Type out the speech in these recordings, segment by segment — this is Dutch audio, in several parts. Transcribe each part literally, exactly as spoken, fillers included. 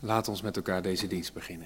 Laat ons met elkaar deze dienst beginnen.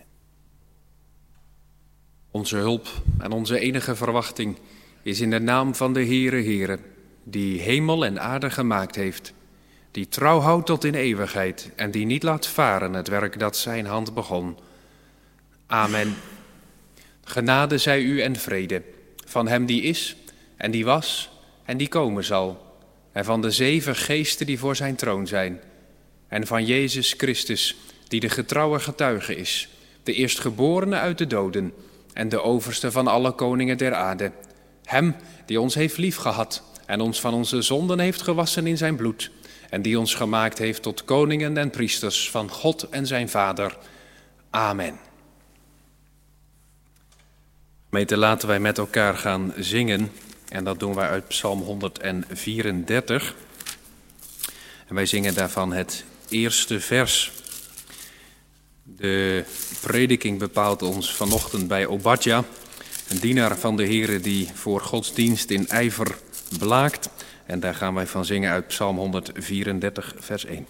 Onze hulp en onze enige verwachting is in de naam van de Heere Heere, die hemel en aarde gemaakt heeft, die trouw houdt tot in eeuwigheid en die niet laat varen het werk dat zijn hand begon. Amen. Genade zij u en vrede van hem die is en die was en die komen zal, en van de zeven geesten die voor zijn troon zijn, en van Jezus Christus, die de getrouwe getuige is, de eerstgeborene uit de doden en de overste van alle koningen der aarde. Hem die ons heeft liefgehad en ons van onze zonden heeft gewassen in zijn bloed, en die ons gemaakt heeft tot koningen en priesters van God en zijn Vader. Amen. Gemeente, laten wij met elkaar gaan zingen, en dat doen wij uit Psalm honderdvierendertig. En wij zingen daarvan het eerste vers. De prediking bepaalt ons vanochtend bij Obadja, een dienaar van de Heere die voor Gods dienst in ijver blaakt. En daar gaan wij van zingen uit Psalm honderdvierendertig, vers één.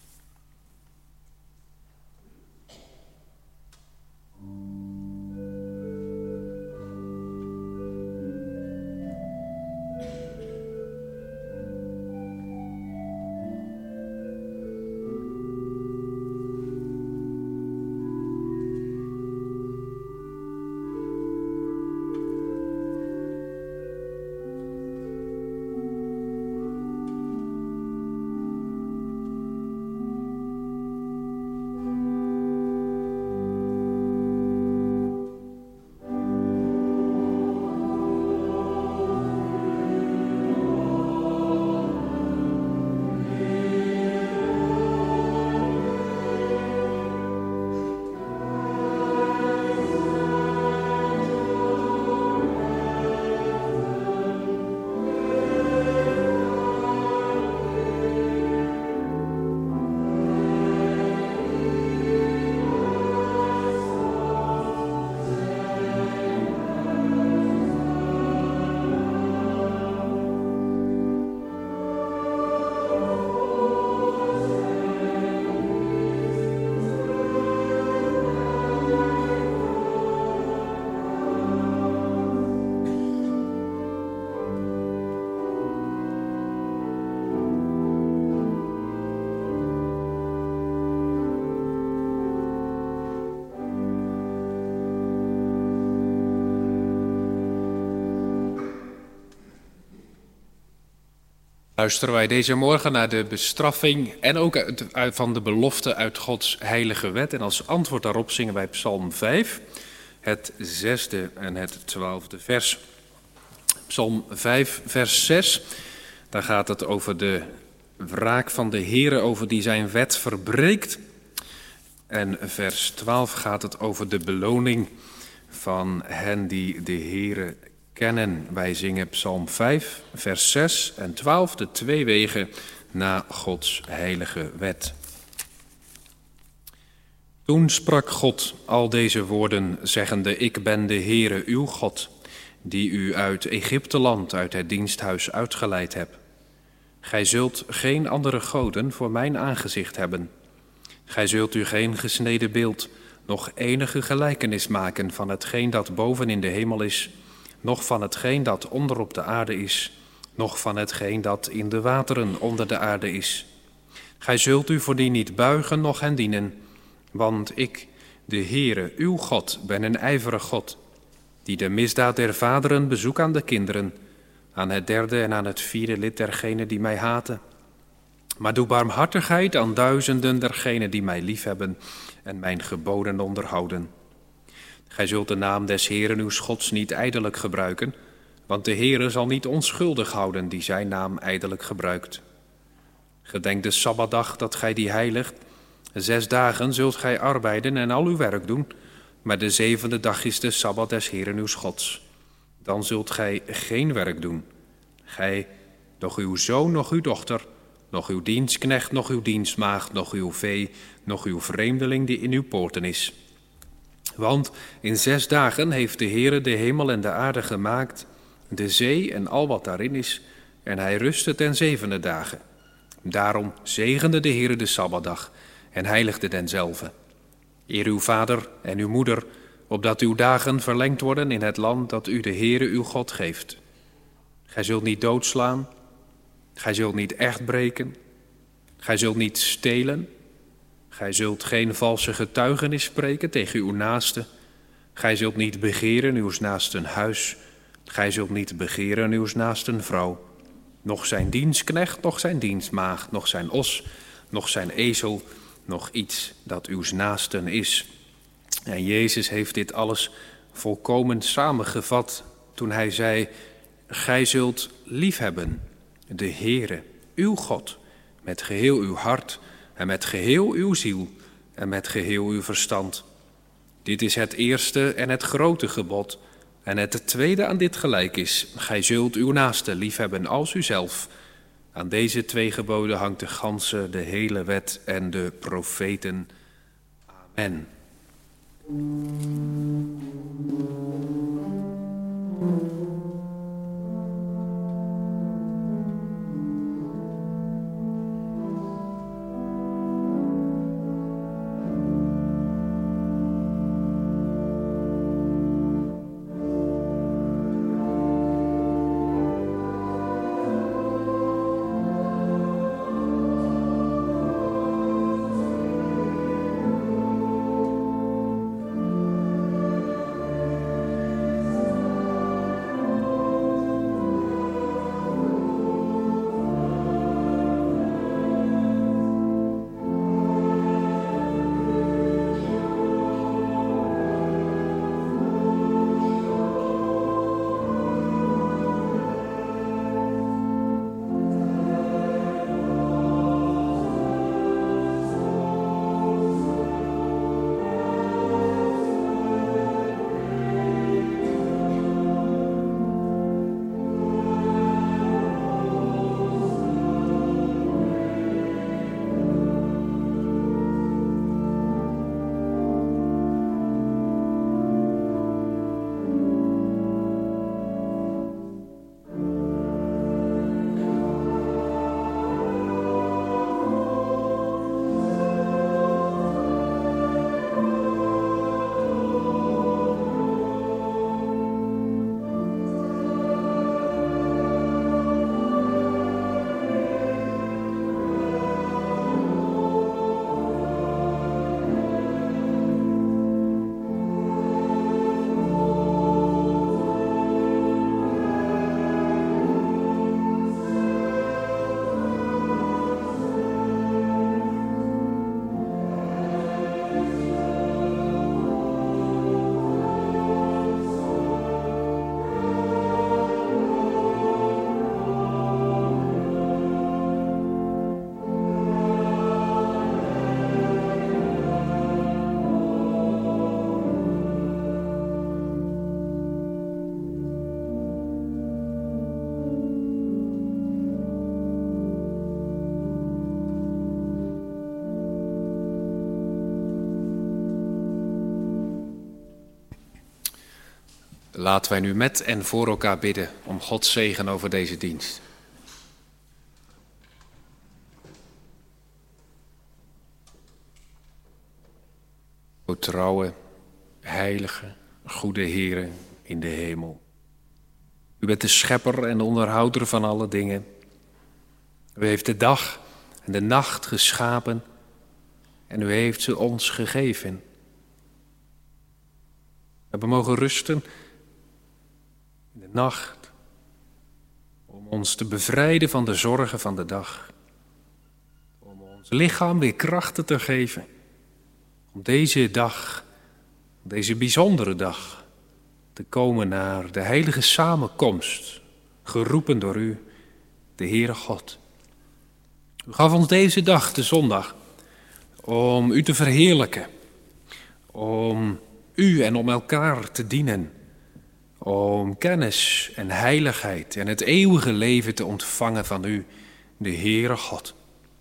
Luisteren wij deze morgen naar de bestraffing en ook uit, uit, van de belofte uit Gods heilige wet. En als antwoord daarop zingen wij Psalm vijf, het zesde en het twaalfde vers. Psalm vijf, vers zes, daar gaat het over de wraak van de Heere, over die zijn wet verbreekt. En vers twaalf gaat het over de beloning van hen die de Heere kennen. Wij zingen Psalm vijf, vers zes en twaalf, de twee wegen naar Gods heilige wet. Toen sprak God al deze woorden, zeggende: Ik ben de Heere uw God, die u uit Egypteland, uit het diensthuis uitgeleid heb. Gij zult geen andere goden voor mijn aangezicht hebben. Gij zult u geen gesneden beeld, nog enige gelijkenis maken van hetgeen dat boven in de hemel is, noch van hetgeen dat onder op de aarde is, noch van hetgeen dat in de wateren onder de aarde is. Gij zult u voor die niet buigen, noch hen dienen, want ik, de Heere, uw God, ben een ijverig God, die de misdaad der vaderen bezoek aan de kinderen, aan het derde en aan het vierde lid dergenen die mij haten. Maar doe barmhartigheid aan duizenden dergenen die mij liefhebben en mijn geboden onderhouden. Gij zult de naam des Heeren uws Gods niet ijdelijk gebruiken, want de Heere zal niet onschuldig houden die zijn naam ijdelijk gebruikt. Gedenk de Sabbatdag dat gij die heiligt. Zes dagen zult gij arbeiden en al uw werk doen, maar de zevende dag is de Sabbat des Heeren uws Gods. Dan zult gij geen werk doen. Gij, noch uw zoon, noch uw dochter, noch uw dienstknecht, noch uw dienstmaagd, noch uw vee, noch uw vreemdeling die in uw poorten is. Want in zes dagen heeft de Heere de hemel en de aarde gemaakt, de zee en al wat daarin is, en hij rustte ten zevende dagen. Daarom zegende de Heere de Sabbatdag en heiligde denzelve. Eer uw vader en uw moeder, opdat uw dagen verlengd worden in het land dat u de Heere uw God geeft. Gij zult niet doodslaan, gij zult niet echt breken, gij zult niet stelen, gij zult geen valse getuigenis spreken tegen uw naaste, gij zult niet begeren uws naasten huis, gij zult niet begeren uws naasten vrouw, noch zijn dienstknecht, noch zijn dienstmaagd, noch zijn os, noch zijn ezel, nog iets dat uws naasten is. En Jezus heeft dit alles volkomen samengevat toen hij zei: gij zult liefhebben de Heere, uw God, met geheel uw hart en met geheel uw ziel en met geheel uw verstand. Dit is het eerste en het grote gebod. En het tweede aan dit gelijk is: gij zult uw naaste liefhebben als uzelf. Aan deze twee geboden hangt de ganse, de hele wet en de profeten. Amen. Laten wij nu met en voor elkaar bidden om Gods zegen over deze dienst. O trouwe, heilige, goede Heere in de hemel. U bent de schepper en de onderhouder van alle dingen. U heeft de dag en de nacht geschapen en u heeft ze ons gegeven. We hebben mogen rusten in de nacht om ons te bevrijden van de zorgen van de dag. Om ons lichaam weer krachten te geven. Om deze dag, deze bijzondere dag, te komen naar de heilige samenkomst, geroepen door u, de Heere God. U gaf ons deze dag, de zondag, om u te verheerlijken, om u en om elkaar te dienen, om kennis en heiligheid en het eeuwige leven te ontvangen van u, de Heere God.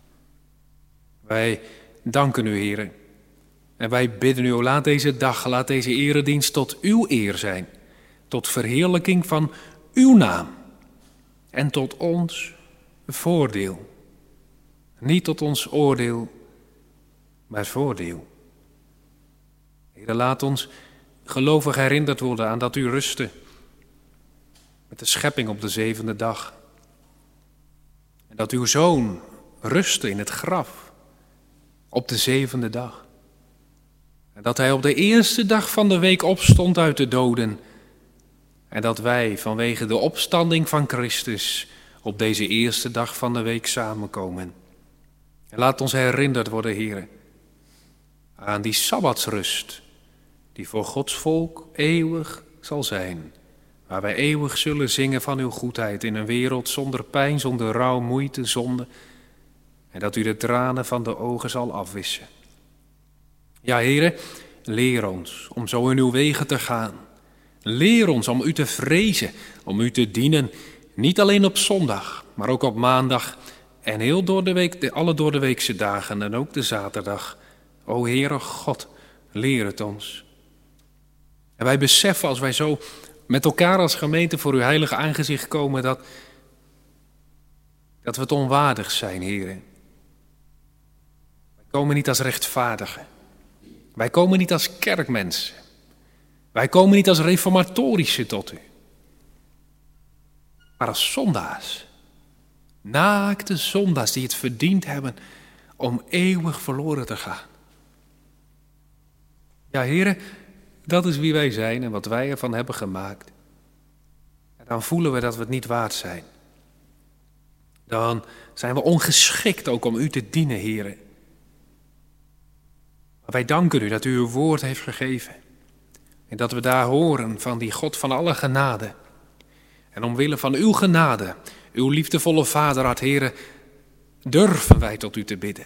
Wij danken u, Heere, en wij bidden u, laat deze dag, laat deze eredienst tot uw eer zijn, tot verheerlijking van uw naam en tot ons voordeel. Niet tot ons oordeel, maar voordeel. Heere, laat ons gelovig herinnerd worden aan dat u rustte met de schepping op de zevende dag. En dat uw Zoon rustte in het graf op de zevende dag. En dat hij op de eerste dag van de week opstond uit de doden. En dat wij vanwege de opstanding van Christus op deze eerste dag van de week samenkomen. En laat ons herinnerd worden, Heere, aan die sabbatsrust die voor Gods volk eeuwig zal zijn. Waar wij eeuwig zullen zingen van uw goedheid in een wereld zonder pijn, zonder rouw, moeite, zonde. En dat u de tranen van de ogen zal afwissen. Ja, Heere, leer ons om zo in uw wegen te gaan. Leer ons om u te vrezen, om u te dienen. Niet alleen op zondag, maar ook op maandag en heel door de week, de, alle door de weekse dagen en ook de zaterdag. O Heere God, leer het ons. En wij beseffen als wij zo met elkaar als gemeente voor uw heilige aangezicht komen dat, dat we het onwaardig zijn, Heere. Wij komen niet als rechtvaardigen. Wij komen niet als kerkmensen. Wij komen niet als reformatorische tot u. Maar als zondaars. Naakte zondaars die het verdiend hebben om eeuwig verloren te gaan. Ja, Heere, dat is wie wij zijn en wat wij ervan hebben gemaakt. En dan voelen we dat we het niet waard zijn. Dan zijn we ongeschikt ook om u te dienen, Heere. Maar wij danken u dat u uw woord heeft gegeven. En dat we daar horen van die God van alle genade. En omwille van uw genade, uw liefdevolle vaderhart, Heere, durven wij tot u te bidden.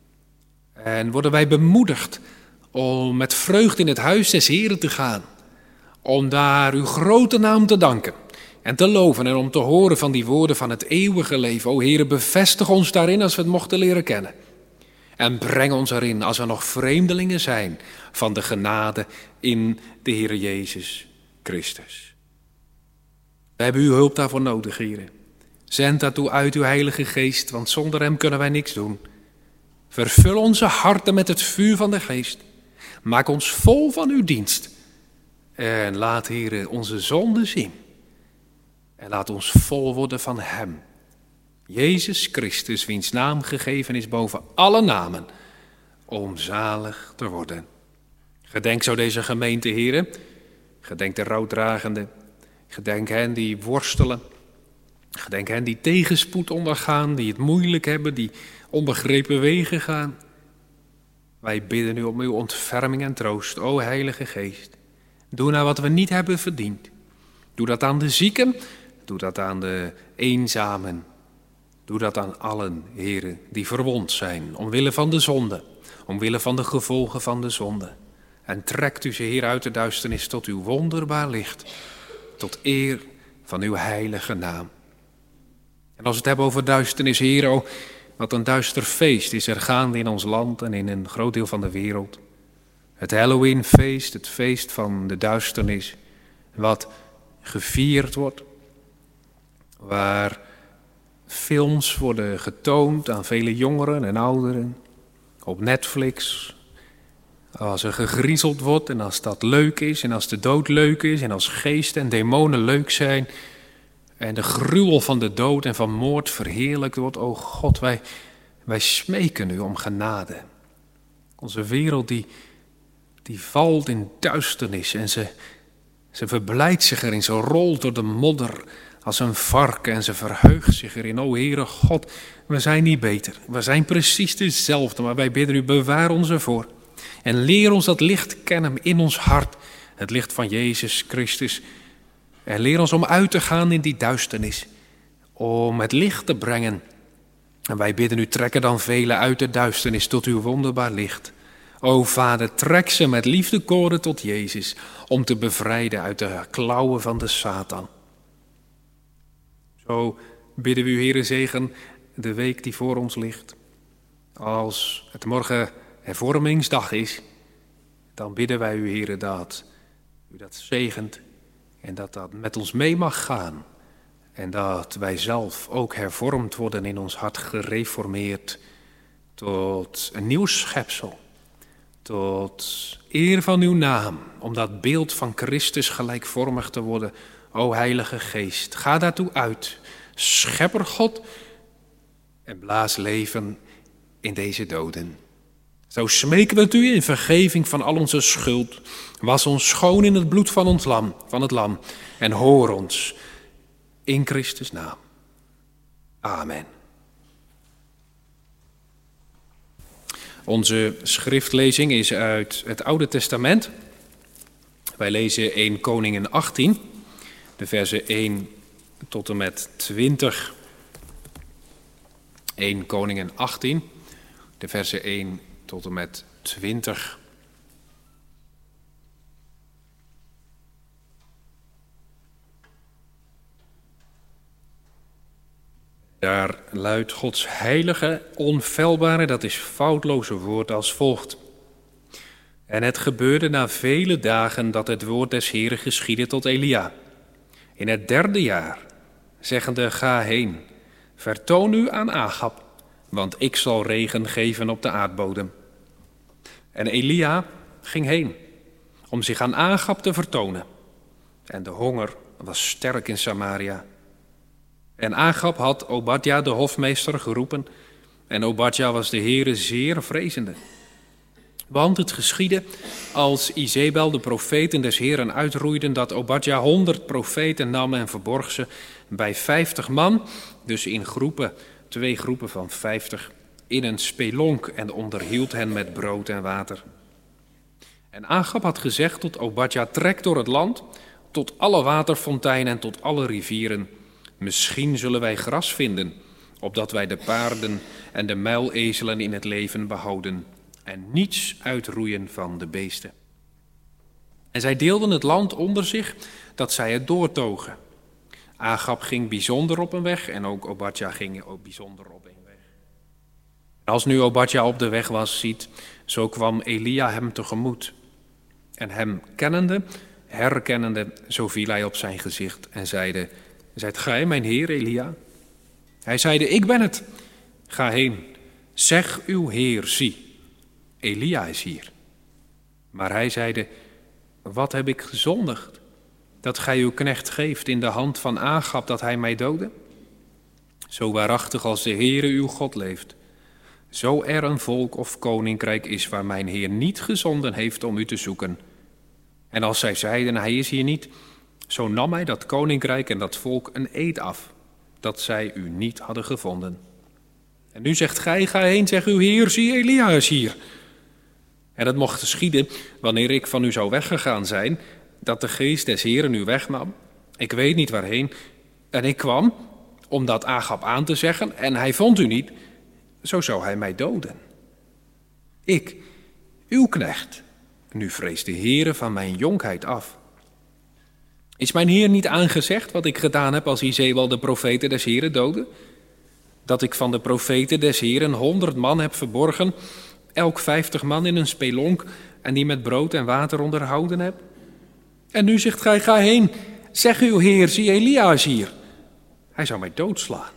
En worden wij bemoedigd om met vreugde in het huis des Heeren te gaan. Om daar uw grote naam te danken en te loven en om te horen van die woorden van het eeuwige leven. O Heere, bevestig ons daarin als we het mochten leren kennen. En breng ons erin als we nog vreemdelingen zijn van de genade in de Heere Jezus Christus. We hebben uw hulp daarvoor nodig, Heere. Zend daartoe uit uw Heilige Geest, want zonder hem kunnen wij niks doen. Vervul onze harten met het vuur van de Geest. Maak ons vol van uw dienst. En laat, Heere, onze zonden zien. En laat ons vol worden van hem. Jezus Christus, wiens naam gegeven is boven alle namen, om zalig te worden. Gedenk zo deze gemeente, Heere. Gedenk de rouwdragenden. Gedenk hen die worstelen. Gedenk hen die tegenspoed ondergaan, die het moeilijk hebben, die onbegrepen wegen gaan. Wij bidden u om uw ontferming en troost, o Heilige Geest. Doe nou wat we niet hebben verdiend. Doe dat aan de zieken, doe dat aan de eenzamen. Doe dat aan allen, heren, die verwond zijn, omwille van de zonde, omwille van de gevolgen van de zonde. En trekt u ze, Heer, uit de duisternis tot uw wonderbaar licht, tot eer van uw heilige naam. En als we het hebben over duisternis, Heer, o, wat een duister feest is er gaande in ons land en in een groot deel van de wereld. Het Halloweenfeest, het feest van de duisternis, wat gevierd wordt, waar films worden getoond aan vele jongeren en ouderen, op Netflix. Als er gegriezeld wordt en als dat leuk is en als de dood leuk is en als geesten en demonen leuk zijn en de gruwel van de dood en van moord verheerlijkt wordt. O God, wij, wij smeken u om genade. Onze wereld die, die valt in duisternis en ze, ze verblijdt zich erin, ze rolt door de modder als een varken en ze verheugt zich erin. O Heere God, we zijn niet beter. We zijn precies dezelfde, maar wij bidden u, bewaar ons ervoor. En leer ons dat licht kennen in ons hart, het licht van Jezus Christus. En leer ons om uit te gaan in die duisternis, om het licht te brengen. En wij bidden u, trekken dan velen uit de duisternis tot uw wonderbaar licht. O Vader, trek ze met liefdekoorden tot Jezus, om te bevrijden uit de klauwen van de Satan. Zo bidden we u, Heere, zegen de week die voor ons ligt. Als het morgen hervormingsdag is, dan bidden wij u, Heere, dat u dat zegent en dat dat met ons mee mag gaan. En dat wij zelf ook hervormd worden, in ons hart gereformeerd tot een nieuw schepsel. tot eer van uw naam, om dat beeld van Christus gelijkvormig te worden. O Heilige Geest, ga daartoe uit, schepper God, en blaas leven in deze doden. Zo smeken we het u in vergeving van al onze schuld. Was ons schoon in het bloed van ons lam, van het lam, en hoor ons in Christus naam. Amen. Onze schriftlezing is uit het Oude Testament. Wij lezen eerste Koningen achttien, de versen één tot en met twintig. eerste Koningen achttien, de versen één tot en met twintig. Daar luidt Gods heilige, onfeilbare, dat is foutloze woord als volgt. En het gebeurde na vele dagen dat het woord des Heeren geschiedde tot Elia. In het derde jaar, zeggende, ga heen, vertoon u aan Agab, want ik zal regen geven op de aardbodem. En Elia ging heen, om zich aan Agab te vertonen. En de honger was sterk in Samaria. En Agab had Obadja de hofmeester geroepen, en Obadja was de Heere zeer vrezende. Want het geschiedde, als Izebel de profeten des Heeren uitroeiden, dat Obadja honderd profeten nam en verborg ze bij vijftig man, dus in groepen, twee groepen van vijftig, in een spelonk en onderhield hen met brood en water. En Agab had gezegd tot Obadja, trek door het land, tot alle waterfonteinen en tot alle rivieren. Misschien zullen wij gras vinden, opdat wij de paarden en de muilezelen in het leven behouden en niets uitroeien van de beesten. En zij deelden het land onder zich, dat zij het doortogen. Agab ging bijzonder op een weg en ook Obadja ging ook bijzonder op een weg. En als nu Obadja op de weg was, ziet, zo kwam Elia hem tegemoet. En hem kennende, herkennende, zo viel hij op zijn gezicht en zeide, zijt gij mijn heer Elia? Hij zeide, ik ben het. Ga heen, zeg uw heer, zie, Elia is hier. Maar hij zeide, wat heb ik gezondigd, dat gij uw knecht geeft in de hand van Agab, dat hij mij dode? Zo waarachtig als de Heere uw God leeft, zo er een volk of koninkrijk is waar mijn heer niet gezonden heeft om u te zoeken. En als zij zeiden, hij is hier niet, zo nam hij dat koninkrijk en dat volk een eed af, dat zij u niet hadden gevonden. En nu zegt gij, ga heen, zeg uw heer, zie Elia is hier. En het mocht geschieden, wanneer ik van u zou weggegaan zijn, dat de geest des Heeren u wegnam. Ik weet niet waarheen. En ik kwam, om dat Agab aan te zeggen, en hij vond u niet, zo zou hij mij doden. Ik, uw knecht, nu vreest de Heere van mijn jonkheid af. Is mijn heer niet aangezegd wat ik gedaan heb als Izebel de profeten des Heeren doodde? Dat ik van de profeten des Heeren honderd man heb verborgen, elk vijftig man in een spelonk, en die met brood en water onderhouden heb? En nu zegt gij, ga heen, zeg uw heer, zie Elia is hier. Hij zou mij doodslaan.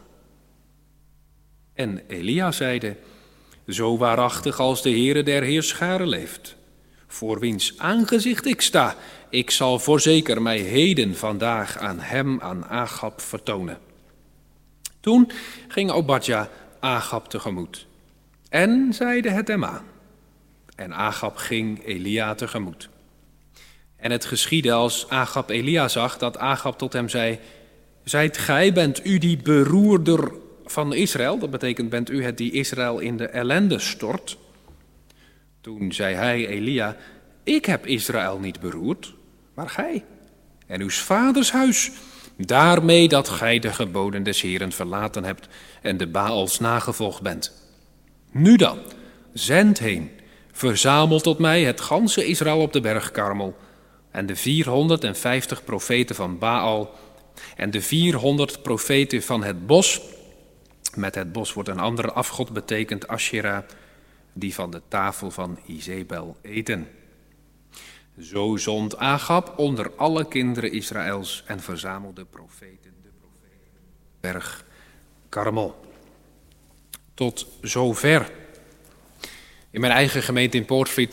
En Elia zeide, zo waarachtig als de Heere der Heerscharen leeft, voor wiens aangezicht ik sta, ik zal voorzeker mij heden vandaag aan hem, aan Agab, vertonen. Toen ging Obadja Agab tegemoet en zeide het hem aan. En Agab ging Elia tegemoet. En het geschiedde als Agab Elia zag, dat Agab tot hem zei, zijt gij, bent u die beroerder van Israël? Dat betekent, bent u het die Israël in de ellende stort? Toen zei hij, Elia, ik heb Israël niet beroerd, maar gij en uw vaders huis, daarmee dat gij de geboden des Heeren verlaten hebt en de Baals nagevolgd bent. Nu dan, zend heen, verzamel tot mij het ganse Israël op de berg Karmel, en de vierhonderdvijftig profeten van Baal, en de vierhonderd profeten van het bos. Met het bos wordt een andere afgod betekend, Asherah, die van de tafel van Izebel eten. Zo zond Agab onder alle kinderen Israëls en verzamelde profeten, de profeten, berg Karmel. Tot zover. In mijn eigen gemeente in Poortvliet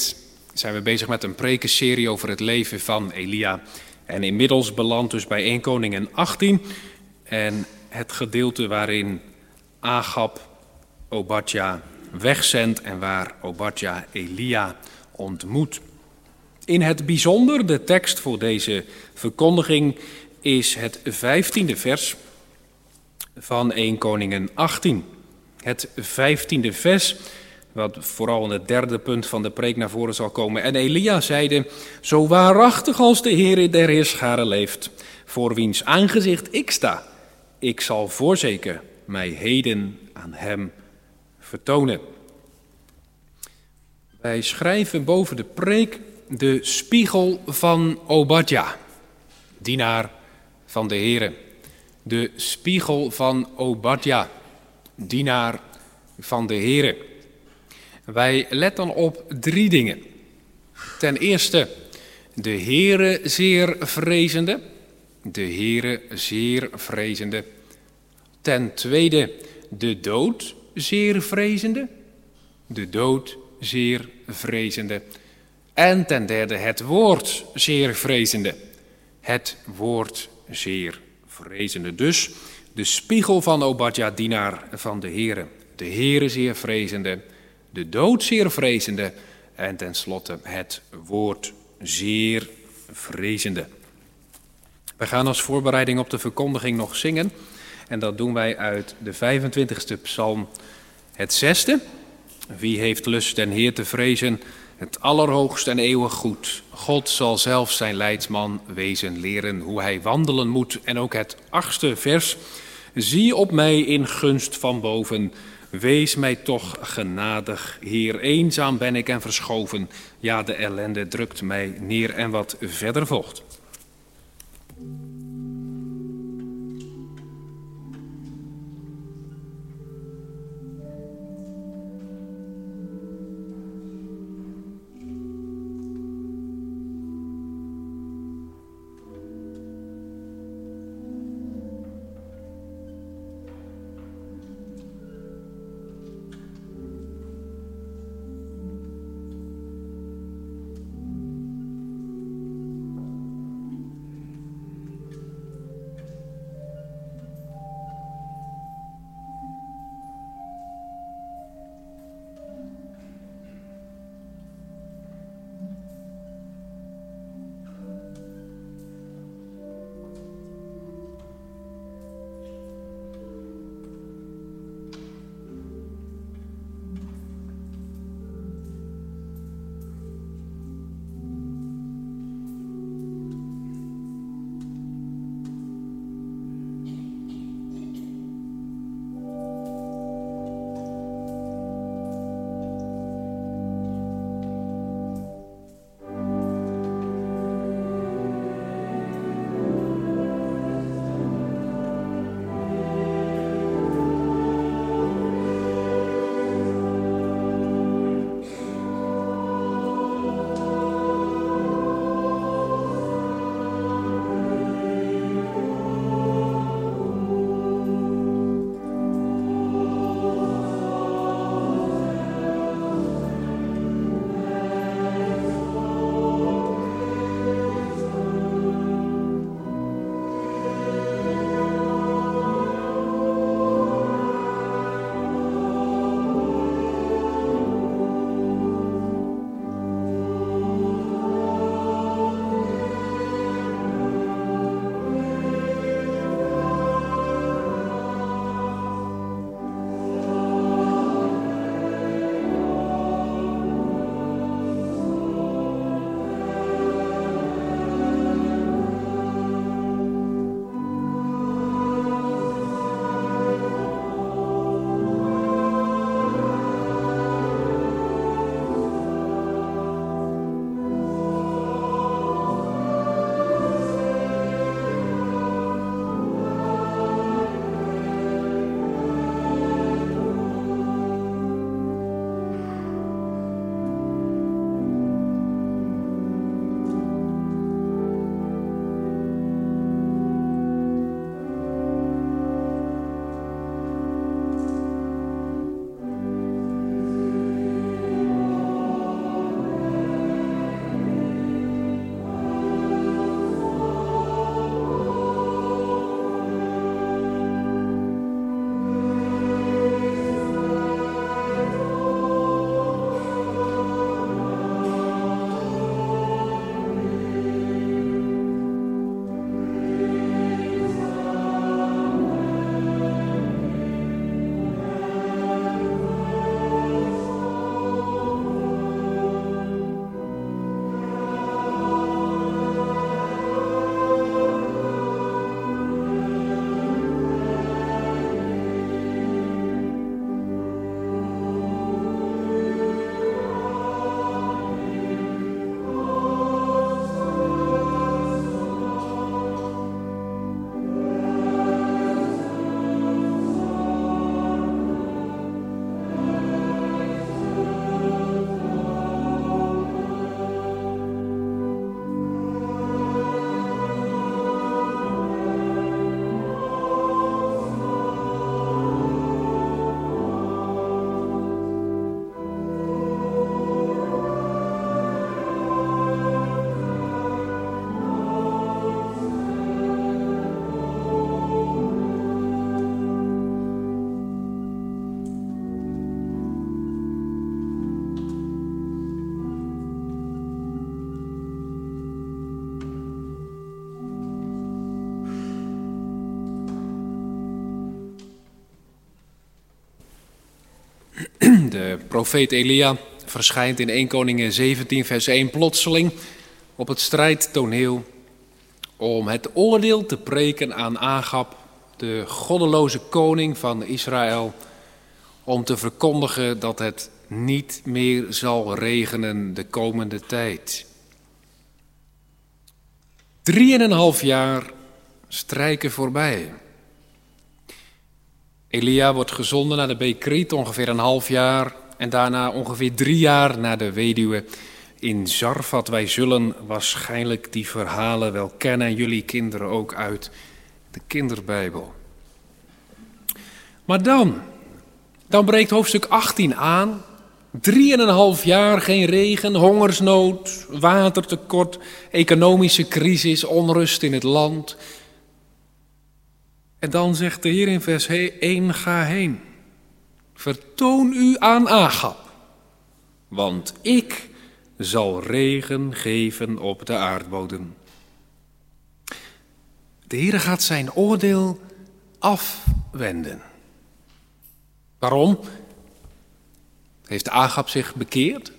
zijn we bezig met een prekenserie over het leven van Elia. En inmiddels belandt dus bij eerste Koningen achttien en het gedeelte waarin Agab Obadja wegzendt en waar Obadja Elia ontmoet. In het bijzonder, de tekst voor deze verkondiging is het vijftiende vers van eerste Koningen achttien. Het vijftiende vers, wat vooral in het derde punt van de preek naar voren zal komen. En Elia zeide, zo waarachtig als de Heere der Heerscharen leeft, voor wiens aangezicht ik sta, ik zal voorzeker mij heden aan hem vertonen. Wij schrijven boven de preek de spiegel van Obadja, dienaar van de Heere. De spiegel van Obadja, dienaar van de Heere. Wij letten op drie dingen. Ten eerste, de Heere zeer vrezende. De Heere zeer vrezende. Ten tweede, de dood zeer vrezende. De dood zeer vrezende. En ten derde, het woord zeer vrezende. Het woord zeer vrezende. Dus de spiegel van Obadja, dienaar van de Heere. De Heere zeer vrezende. De dood zeer vrezende en tenslotte het woord zeer vrezende. We gaan als voorbereiding op de verkondiging nog zingen en dat doen wij uit de vijfentwintigste psalm, het zesde. Wie heeft lust den Heer te vrezen, het allerhoogst en eeuwig goed. God zal zelf zijn leidsman wezen leren hoe hij wandelen moet. En ook het achtste vers. Zie op mij in gunst van boven. Wees mij toch genadig, Heer, eenzaam ben ik en verschoven. Ja, de ellende drukt mij neer en wat verder volgt. De profeet Elia verschijnt in Eerste Koningen zeventien vers één plotseling op het strijdtoneel om het oordeel te preken aan Agab, de goddeloze koning van Israël, om te verkondigen dat het niet meer zal regenen de komende tijd. Drieënhalf jaar strijken voorbij. Elia wordt gezonden naar de beek Kriet, ongeveer een half jaar, en daarna ongeveer drie jaar naar de weduwe in Zarfat. Wij zullen waarschijnlijk die verhalen wel kennen, en jullie kinderen ook uit de kinderbijbel. Maar dan, dan breekt hoofdstuk achttien aan. Drieënhalf jaar geen regen, hongersnood, watertekort, economische crisis, onrust in het land. En dan zegt de Heer in vers één, ga heen. Vertoon u aan Agab, want ik zal regen geven op de aardbodem. De Heer gaat zijn oordeel afwenden. Waarom? Heeft Agab zich bekeerd?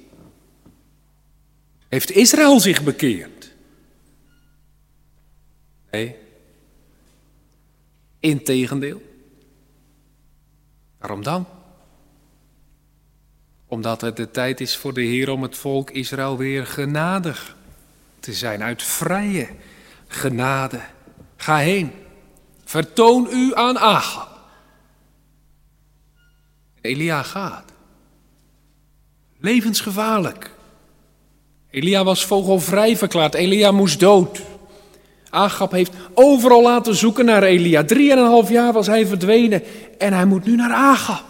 Heeft Israël zich bekeerd? Nee. Integendeel. Waarom dan? Omdat het de tijd is voor de Heer om het volk Israël weer genadig te zijn, uit vrije genade. Ga heen, vertoon u aan Agab. Elia gaat. Levensgevaarlijk. Elia was vogelvrij verklaard, Elia moest dood. Agab heeft overal laten zoeken naar Elia. Drieënhalf jaar was hij verdwenen en hij moet nu naar Agab.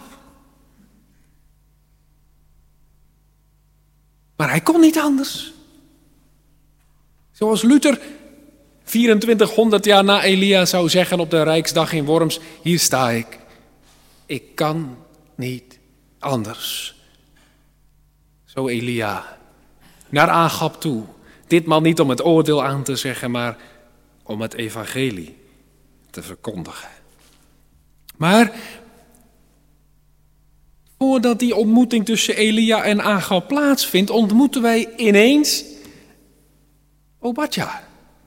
Maar hij kon niet anders. Zoals Luther vierentwintighonderd jaar na Elia zou zeggen op de Rijksdag in Worms: hier sta ik. Ik kan niet anders. Zo Elia, naar Agab toe. Ditmaal niet om het oordeel aan te zeggen, maar om het evangelie te verkondigen. Maar voordat die ontmoeting tussen Elia en Agab plaatsvindt, ontmoeten wij ineens Obadja.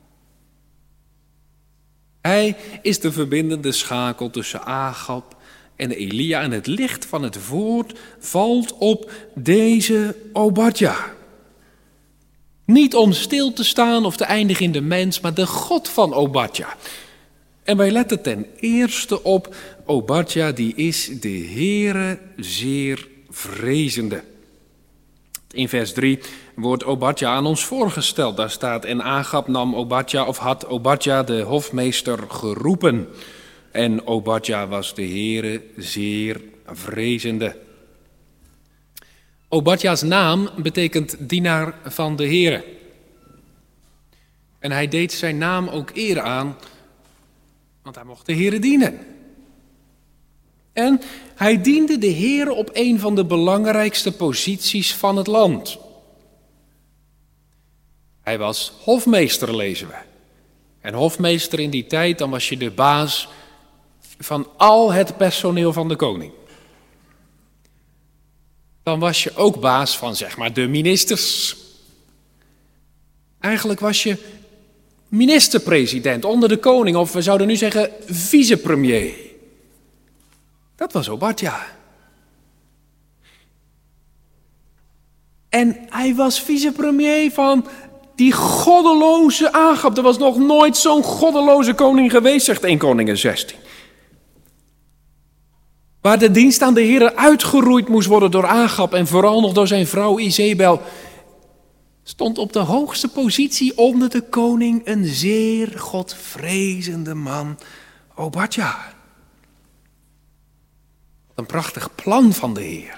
Hij is de verbindende schakel tussen Agab en Elia, en het licht van het woord valt op deze Obadja. Niet om stil te staan of te eindigen in de mens, maar de God van Obadja. En wij letten ten eerste op Obadja, die is de Heere zeer vrezende. In vers drie wordt Obadja aan ons voorgesteld. Daar staat: en Agab nam Obadja, of had Obadja de hofmeester geroepen. En Obadja was de Heere zeer vrezende. Obadja's naam betekent dienaar van de Heere. En hij deed zijn naam ook eer aan, want hij mocht de Heere dienen. En hij diende de Heere op een van de belangrijkste posities van het land. Hij was hofmeester, lezen we. En hofmeester in die tijd, dan was je de baas van al het personeel van de koning. Dan was je ook baas van, zeg maar, de ministers. Eigenlijk was je minister-president onder de koning, of we zouden nu zeggen vicepremier. Dat was Obadja. En hij was vicepremier van die goddeloze Agab. Er was nog nooit zo'n goddeloze koning geweest, zegt Eerste Koningen zestien. Waar de dienst aan de Heere uitgeroeid moest worden door Agab en vooral nog door zijn vrouw Izebel, stond op de hoogste positie onder de koning een zeer godvrezende man, Obadja. Een prachtig plan van de Heere.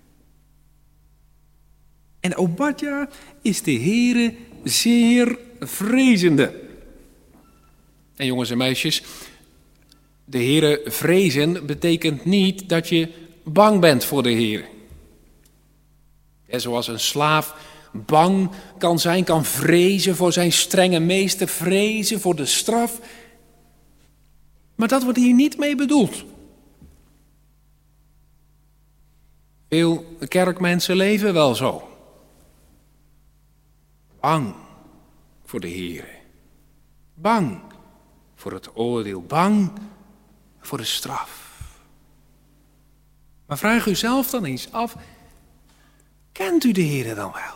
En Obadja is de Heere zeer vrezende. En jongens en meisjes, de Heere vrezen betekent niet dat je bang bent voor de Heere. En zoals een slaaf bang kan zijn, kan vrezen voor zijn strenge meester, vrezen voor de straf. Maar dat wordt hier niet mee bedoeld. Veel kerkmensen leven wel zo. Bang voor de Heere. Bang voor het oordeel. Bang voor de straf. Maar vraag u zelf dan eens af, kent u de Heere dan wel?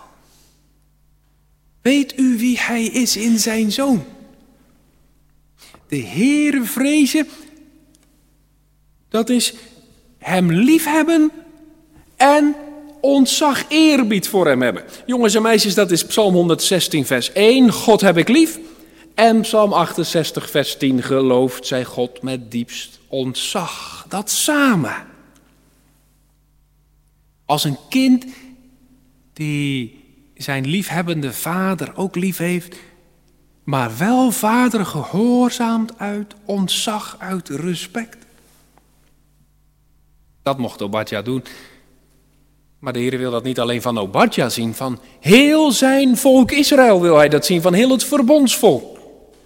Weet u wie hij is in zijn Zoon? De Heere vrezen, dat is hem liefhebben en ontzag, eerbied voor hem hebben. Jongens en meisjes, dat is Psalm honderdzestien vers één, God heb ik lief. En Psalm achtenzestig vers tien, geloofd zij God met diepst ontzag. Dat samen. Als een kind die zijn liefhebbende vader ook lief heeft, maar wel vader gehoorzaamt uit ontzag, uit respect. Dat mocht Obadja doen. Maar de Heer wil dat niet alleen van Obadja zien, van heel zijn volk Israël wil hij dat zien, van heel het verbondsvolk.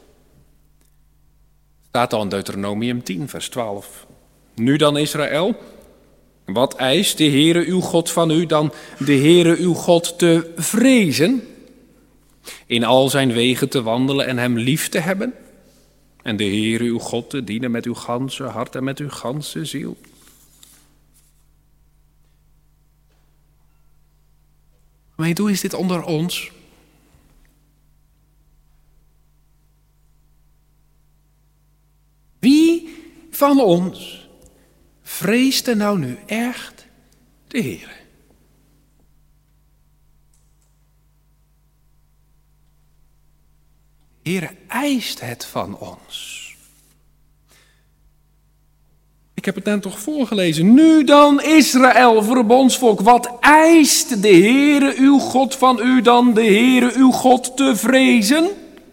Staat al in Deuteronomium tien vers twaalf. Nu dan Israël, wat eist de Heere uw God van u dan de Heere uw God te vrezen, in al zijn wegen te wandelen en hem lief te hebben, en de Heere uw God te dienen met uw ganse hart en met uw ganse ziel. Gemeente, hoe is dit onder ons? Wie van ons vreest er nou nu echt de Heere? De Heere eist het van ons. Ik heb het net toch voorgelezen. Nu dan Israël, verbondsvolk, wat eist de Heere uw God van u dan de Heere uw God te vrezen?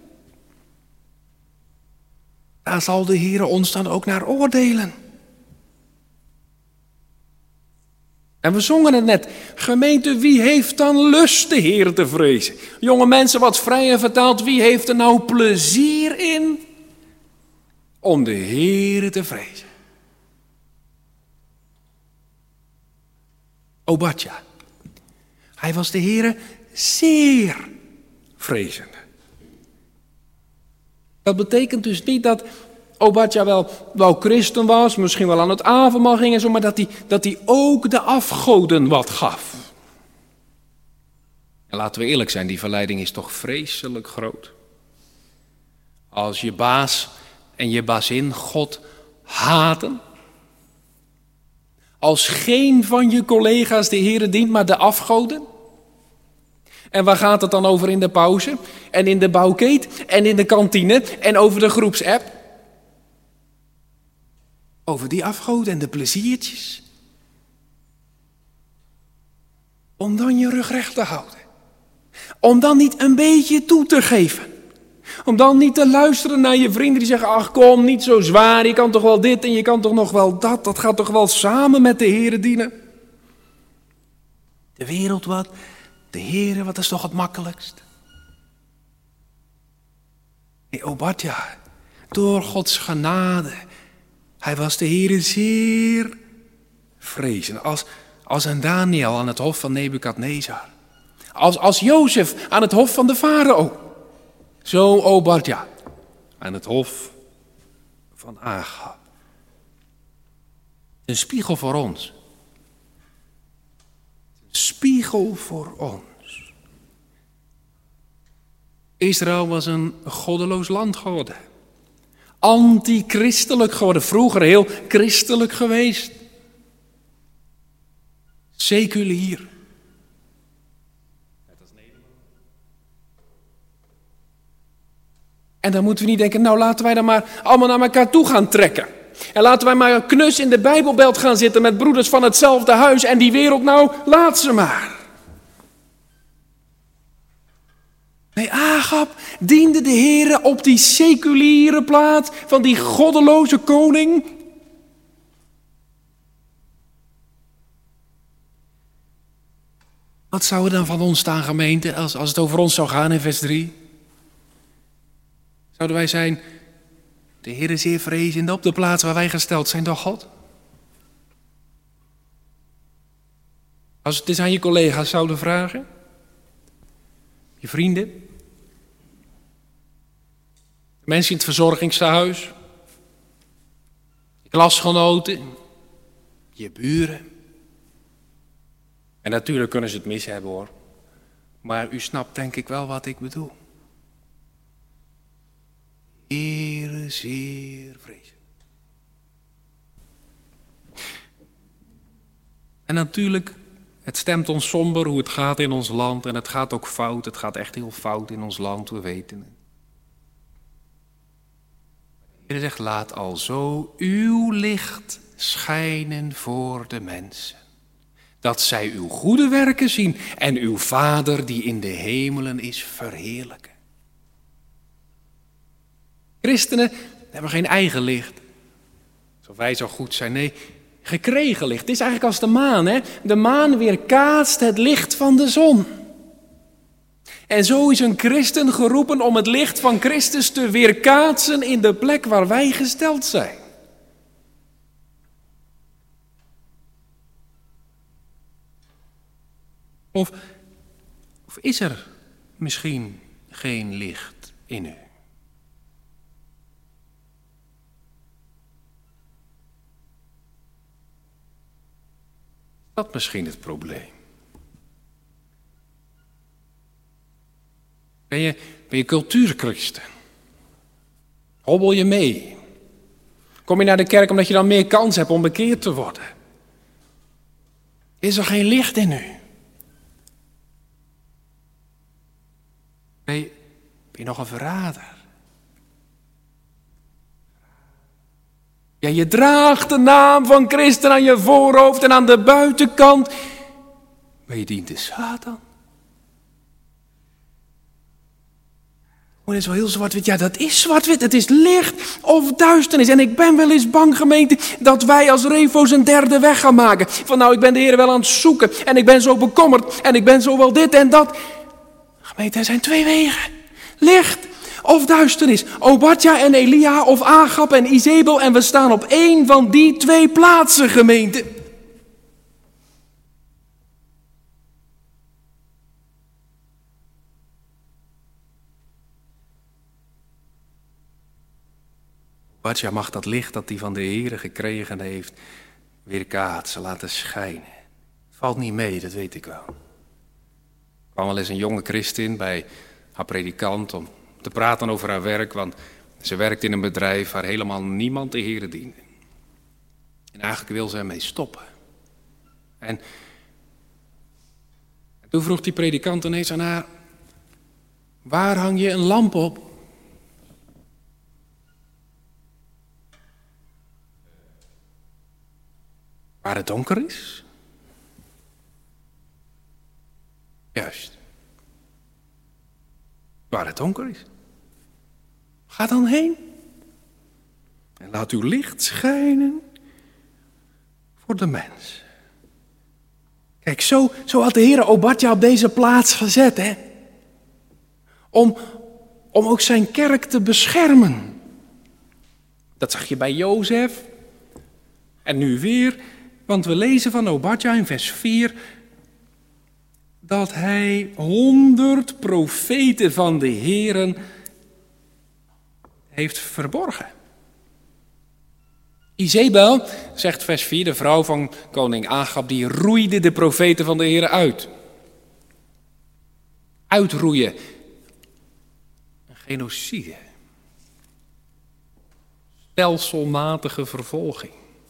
Daar zal de Heere ons dan ook naar oordelen. En we zongen het net. Gemeente, wie heeft dan lust de Heere te vrezen? Jonge mensen, wat vrijer vertaald, wie heeft er nou plezier in om de Heere te vrezen? Obadja. Hij was de Heere zeer vrezende. Dat betekent dus niet dat Obadja wel, wel christen was, misschien wel aan het avondmaal ging en zo, maar dat hij, dat hij ook de afgoden wat gaf. En laten we eerlijk zijn, die verleiding is toch vreselijk groot. Als je baas en je bazin God haten, als geen van je collega's de Heere dient, maar de afgoden. En waar gaat het dan over in de pauze? En in de bouwkeet? En in de kantine? En over de groepsapp? Over die afgoden en de pleziertjes. Om dan je rug recht te houden. Om dan niet een beetje toe te geven. Om dan niet te luisteren naar je vrienden die zeggen, ach kom, niet zo zwaar, je kan toch wel dit en je kan toch nog wel dat, dat gaat toch wel samen met de Heere dienen. De wereld wat, de Heere, wat is toch het makkelijkst? Nee, Obadja, door Gods genade, hij was de Heere zeer vrezend, als, als een Daniel aan het hof van Nebukadnezar, als, als Jozef aan het hof van de farao. Zo Obadja aan het hof van Agab. Een spiegel voor ons. Een spiegel voor ons. Israël was een goddeloos land geworden. Antichristelijk geworden. Vroeger heel christelijk geweest. Seculier. En dan moeten we niet denken, nou laten wij dan maar allemaal naar elkaar toe gaan trekken. En laten wij maar knus in de Bijbelbelt gaan zitten met broeders van hetzelfde huis. En die wereld nou, laat ze maar. Nee, Agab diende de Heere op die seculiere plaats van die goddeloze koning. Wat zou er dan van ons staan, gemeente, als, als het over ons zou gaan in vers drie? Zouden wij zijn, de Heere zeer vrezende op de plaats waar wij gesteld zijn door God? Als we het eens aan je collega's zouden vragen, je vrienden, mensen in het verzorgingstehuis, je klasgenoten, je buren. En natuurlijk kunnen ze het mis hebben hoor, maar u snapt denk ik wel wat ik bedoel. Heere, zeer vrezen. En natuurlijk, het stemt ons somber hoe het gaat in ons land. En het gaat ook fout, het gaat echt heel fout in ons land, we weten het. De Heer zegt, laat alzo uw licht schijnen voor de mensen. Dat zij uw goede werken zien en uw Vader die in de hemelen is verheerlijken. Christenen hebben geen eigen licht. Alsof wij zo goed zijn. Nee, gekregen licht. Het is eigenlijk als de maan. Hè? De maan weerkaatst het licht van de zon. En zo is een christen geroepen om het licht van Christus te weerkaatsen in de plek waar wij gesteld zijn. Of, of is er misschien geen licht in u? Dat is misschien het probleem. Ben je, ben je cultuurchristen? Hobbel je mee? Kom je naar de kerk omdat je dan meer kans hebt om bekeerd te worden? Is er geen licht in u? Ben je, ben je nog een verrader? Ja, je draagt de naam van Christus aan je voorhoofd en aan de buitenkant. Maar je dient de Satan. Oh, dat is wel heel zwart-wit. Ja, dat is zwart-wit. Het is licht of duisternis. En ik ben wel eens bang, gemeente, dat wij als Revo's een derde weg gaan maken. Van nou, ik ben de Heer wel aan het zoeken. En ik ben zo bekommerd. En ik ben zo wel dit en dat. Gemeente, er zijn twee wegen. Licht of duisternis. Obadja en Elia of Agab en Izebel. En we staan op één van die twee plaatsen, gemeente. Obadja mag dat licht dat hij van de Heere gekregen heeft weerkaatsen, laten schijnen. Valt niet mee, dat weet ik wel. Er kwam wel eens een jonge christin bij haar predikant om te praten over haar werk, want ze werkt in een bedrijf waar helemaal niemand de Heere diende. En eigenlijk wil ze ermee stoppen. En toen vroeg die predikant ineens aan haar, waar hang je een lamp op? Waar het donker is? Juist. Waar het donker is. Ga dan heen. En laat uw licht schijnen voor de mens. Kijk, zo, zo had de Heer Obadja op deze plaats gezet, hè. Om, om ook zijn kerk te beschermen. Dat zag je bij Jozef. En nu weer, want we lezen van Obadja in vers vier... dat hij honderd profeten van de Heeren heeft verborgen. Izebel, zegt vers vier, de vrouw van koning Agab, die roeide de profeten van de Heeren uit. Uitroeien. Een genocide. Stelselmatige vervolging.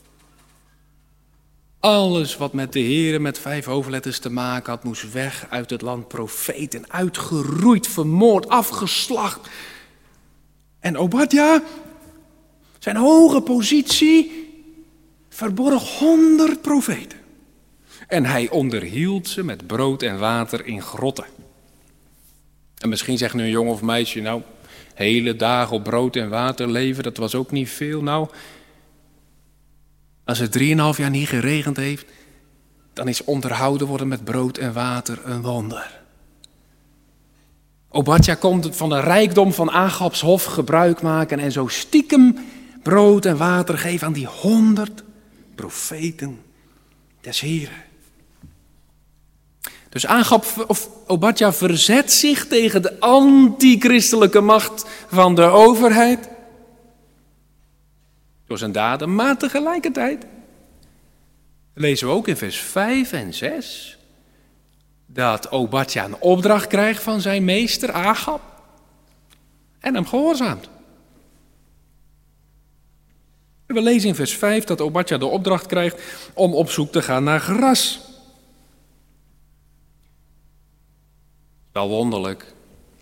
Alles wat met de Heere met vijf hoofdletters te maken had, moest weg uit het land. Profeten, uitgeroeid, vermoord, afgeslacht. En Obadja, zijn hoge positie, verborg honderd profeten. En hij onderhield ze met brood en water in grotten. En misschien zegt nu een jongen of meisje, nou, hele dagen op brood en water leven, dat was ook niet veel. Nou, als het drieënhalf jaar niet geregend heeft, dan is onderhouden worden met brood en water een wonder. Obadja kon van de rijkdom van Agabs hof gebruik maken en zo stiekem brood en water geven aan die honderd profeten des Heren. Dus Agab of Obadja verzet zich tegen de antichristelijke macht van de overheid door zijn daden, maar tegelijkertijd lezen we ook in vers vijf en zes dat Obadja een opdracht krijgt van zijn meester Agab en hem gehoorzaamt. We lezen in vers vijf dat Obadja de opdracht krijgt om op zoek te gaan naar gras. Wel wonderlijk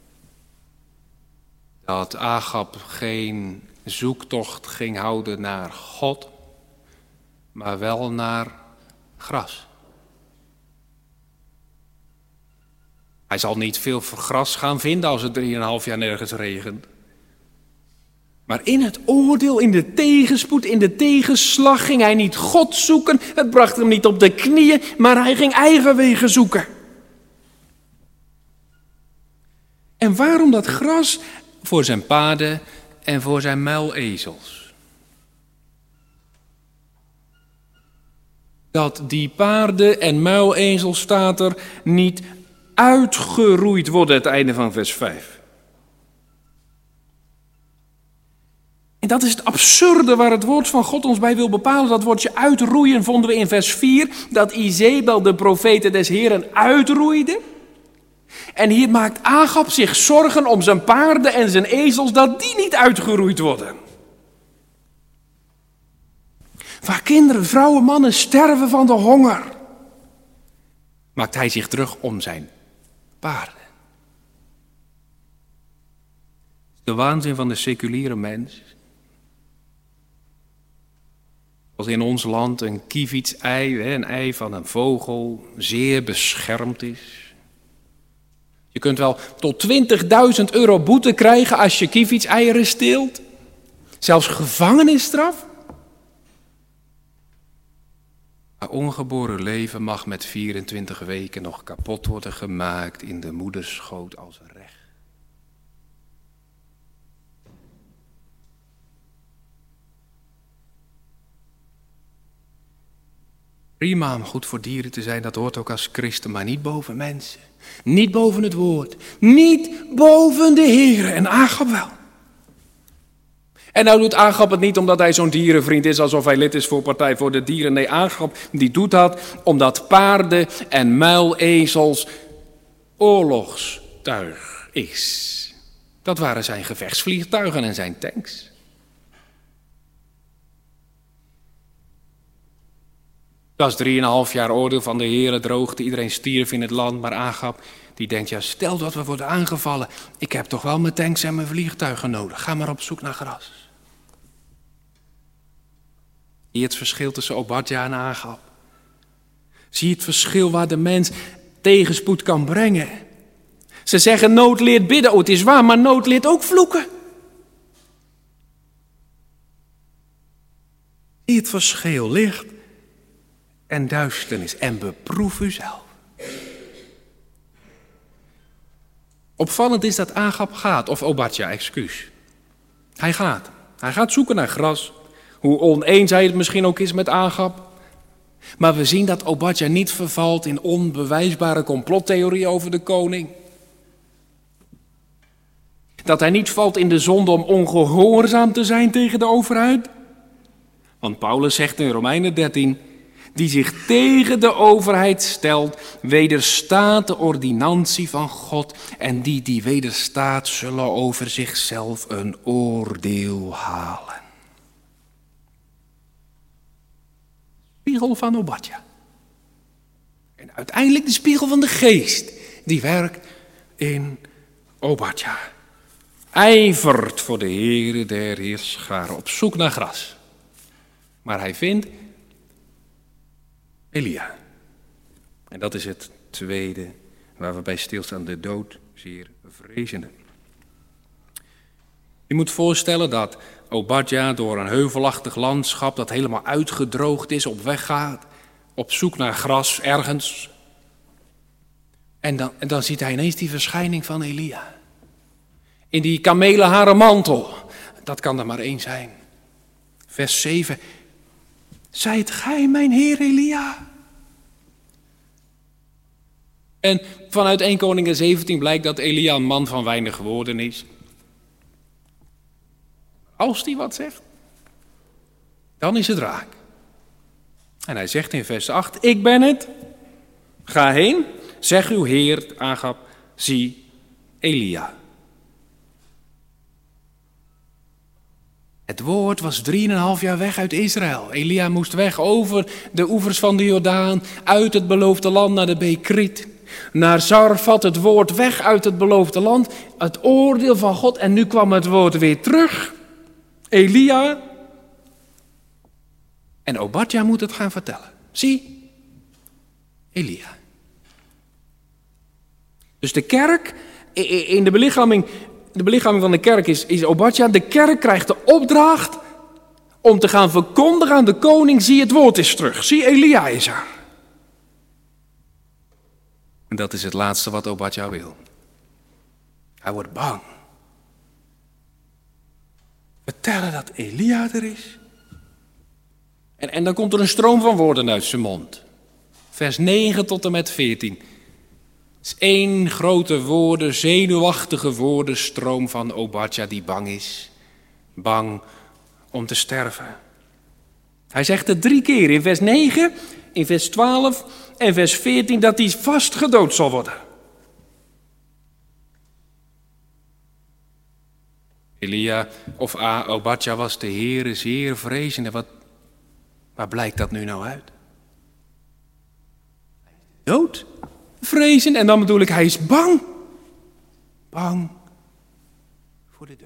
dat Agab geen zoektocht ging houden naar God, maar wel naar gras. Hij zal niet veel gras gaan vinden als het drieënhalf jaar nergens regent. Maar in het oordeel, in de tegenspoed, in de tegenslag ging hij niet God zoeken. Het bracht hem niet op de knieën, maar hij ging eigen wegen zoeken. En waarom dat gras? Voor zijn paarden en voor zijn muilezels. Dat die paarden en muilezels, staat er, niet uitgeroeid worden, het einde van vers vijf. En dat is het absurde waar het woord van God ons bij wil bepalen. Dat woordje uitroeien vonden we in vers vier, dat Izebel de profeten des Heeren uitroeide. En hier maakt Agab zich zorgen om zijn paarden en zijn ezels, dat die niet uitgeroeid worden. Waar kinderen, vrouwen, mannen sterven van de honger, maakt hij zich druk om zijn paarden. De waanzin van de seculiere mens. Als in ons land een kievitsei, een ei van een vogel, zeer beschermd is. Je kunt wel tot twintigduizend euro boete krijgen als je kievitseieren steelt. Zelfs gevangenisstraf. Maar ongeboren leven mag met vierentwintig weken nog kapot worden gemaakt in de moederschoot als recht. Prima om goed voor dieren te zijn, dat hoort ook als christen, maar niet boven mensen. Niet boven het woord. Niet boven de Heer. En Agab wel. En nou doet Agab het niet omdat hij zo'n dierenvriend is, alsof hij lid is voor Partij voor de Dieren. Nee, Agab die doet dat omdat paarden en muilezels oorlogstuig is. Dat waren zijn gevechtsvliegtuigen en zijn tanks. Dat was drieënhalf jaar oordeel van de Heer, droogte, iedereen stierf in het land. Maar Agab die denkt, ja, stel dat we worden aangevallen. Ik heb toch wel mijn tanks en mijn vliegtuigen nodig. Ga maar op zoek naar gras. Zie je het verschil tussen Obadja en Agab? Zie je het verschil waar de mens tegenspoed kan brengen? Ze zeggen nood leert bidden. Oh, het is waar, maar nood leert ook vloeken. Zie je het verschil? Licht en duisternis. En beproef uzelf. Opvallend is dat Agab gaat, of Obadja, excuus. Hij gaat. Hij gaat zoeken naar gras. Hoe oneens hij het misschien ook is met Agab. Maar we zien dat Obadja niet vervalt in onbewijsbare complottheorieën over de koning. Dat hij niet valt in de zonde om ongehoorzaam te zijn tegen de overheid. Want Paulus zegt in Romeinen dertien... die zich tegen de overheid stelt, wederstaat de ordinantie van God. En die die wederstaat, zullen over zichzelf een oordeel halen. Spiegel van Obadja. En uiteindelijk de spiegel van de geest, die werkt in Obadja. Ijvert voor de Heere der Heerscharen, op zoek naar gras. Maar hij vindt Elia. En dat is het tweede waar we bij stilstaan, de dood zeer vrezende. Je moet voorstellen dat Obadja door een heuvelachtig landschap dat helemaal uitgedroogd is op weg gaat, op zoek naar gras ergens. En dan, en dan ziet hij ineens die verschijning van Elia. In die kamelenharen mantel. Dat kan er maar één zijn. Vers zeven. Zijt gij mijn Heer Elia? En vanuit eerste Koningen zeventien blijkt dat Elia een man van weinig woorden is. Als hij wat zegt, dan is het raak. En hij zegt in vers acht, ik ben het. Ga heen, zeg uw heer Agab, zie Elia. Het woord was drieënhalf jaar weg uit Israël. Elia moest weg over de oevers van de Jordaan, uit het beloofde land naar de beek Krit. Naar Zarfat, het woord weg uit het beloofde land, het oordeel van God. En nu kwam het woord weer terug. Elia. En Obadja moet het gaan vertellen. Zie, Elia. Dus de kerk, in de belichaming, de belichaming van de kerk is, is Obadja. De kerk krijgt de opdracht om te gaan verkondigen aan de koning, zie het woord is terug. Zie, Elia is er. En dat is het laatste wat Obadja wil. Hij wordt bang. Vertellen dat Elia er is. En, en dan komt er een stroom van woorden uit zijn mond. Vers negen tot en met veertien. Het is één grote woorden, zenuwachtige woordenstroom van Obadja die bang is. Bang om te sterven. Hij zegt het drie keer in vers negen, in vers twaalf en vers veertien dat hij vast gedood zal worden. Elia of A, Obadja was de Heere zeer vrezend. En wat, waar blijkt dat nu nou uit? Dood, vrezen en dan bedoel ik, hij is bang. Bang voor de dood.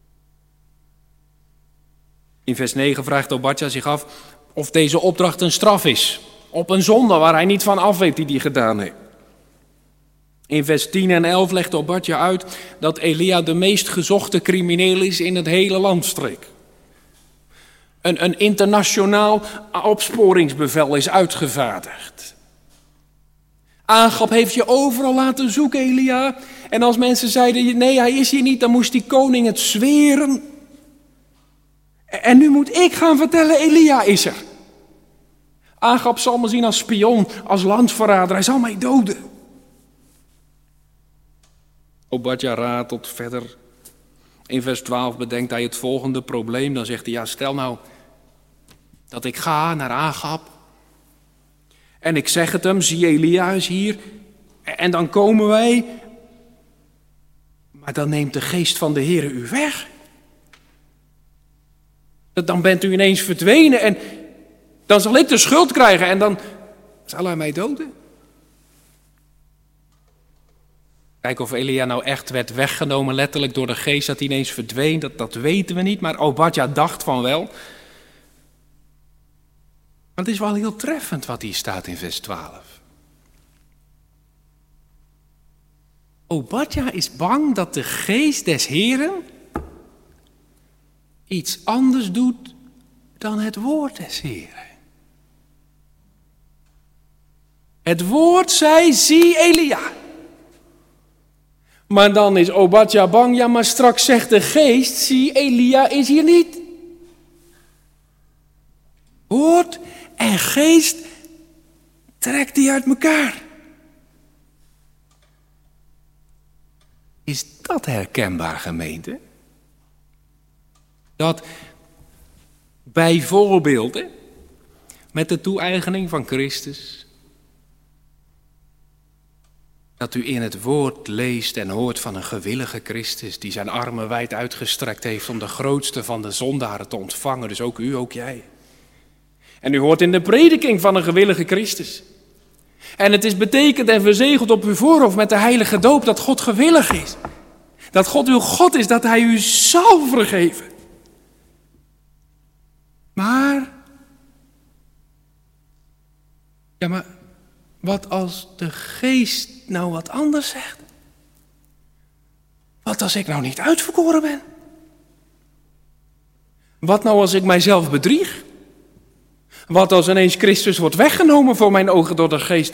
In vers negen vraagt Obadja zich af of deze opdracht een straf is. Op een zonde waar hij niet van af weet die hij gedaan heeft. In vers tien en elf legt Obadja uit dat Elia de meest gezochte crimineel is in het hele landstreek. Een, een internationaal opsporingsbevel is uitgevaardigd. Agab heeft je overal laten zoeken, Elia. En als mensen zeiden, nee, hij is hier niet, dan moest die koning het zweren. En nu moet ik gaan vertellen, Elia is er. Agab zal me zien als spion, als landverrader. Hij zal mij doden. Obadja ratelt verder. In vers twaalf bedenkt hij het volgende probleem. Dan zegt hij, ja, stel nou dat ik ga naar Agab. En ik zeg het hem, zie Elia is hier. En dan komen wij. Maar dan neemt de geest van de Heere u weg. Dan bent u ineens verdwenen en dan zal ik de schuld krijgen en dan zal hij mij doden. Kijk of Elia nou echt werd weggenomen, letterlijk door de geest, dat hij ineens verdween, dat, dat weten we niet. Maar Obadja dacht van wel. Maar het is wel heel treffend wat hier staat in vers twaalf. Obadja is bang dat de geest des Heren iets anders doet dan het woord des Heren. Het woord zei, zie Elia. Maar dan is Obadja bang, ja maar straks zegt de geest, zie Elia is hier niet. Woord en geest trekt die uit elkaar. Is dat herkenbaar, gemeente? Dat bijvoorbeeld hè, met de toe-eigening van Christus, dat u in het woord leest en hoort van een gewillige Christus die zijn armen wijd uitgestrekt heeft om de grootste van de zondaren te ontvangen, dus ook u, ook jij. En u hoort in de prediking van een gewillige Christus. En het is betekend en verzegeld op uw voorhoofd met de heilige doop dat God gewillig is. Dat God uw God is, dat hij u zal vergeven. Maar, ja maar, wat als de geest nou wat anders zegt? Wat als ik nou niet uitverkoren ben? Wat nou als ik mijzelf bedrieg? Wat als ineens Christus wordt weggenomen voor mijn ogen door de geest?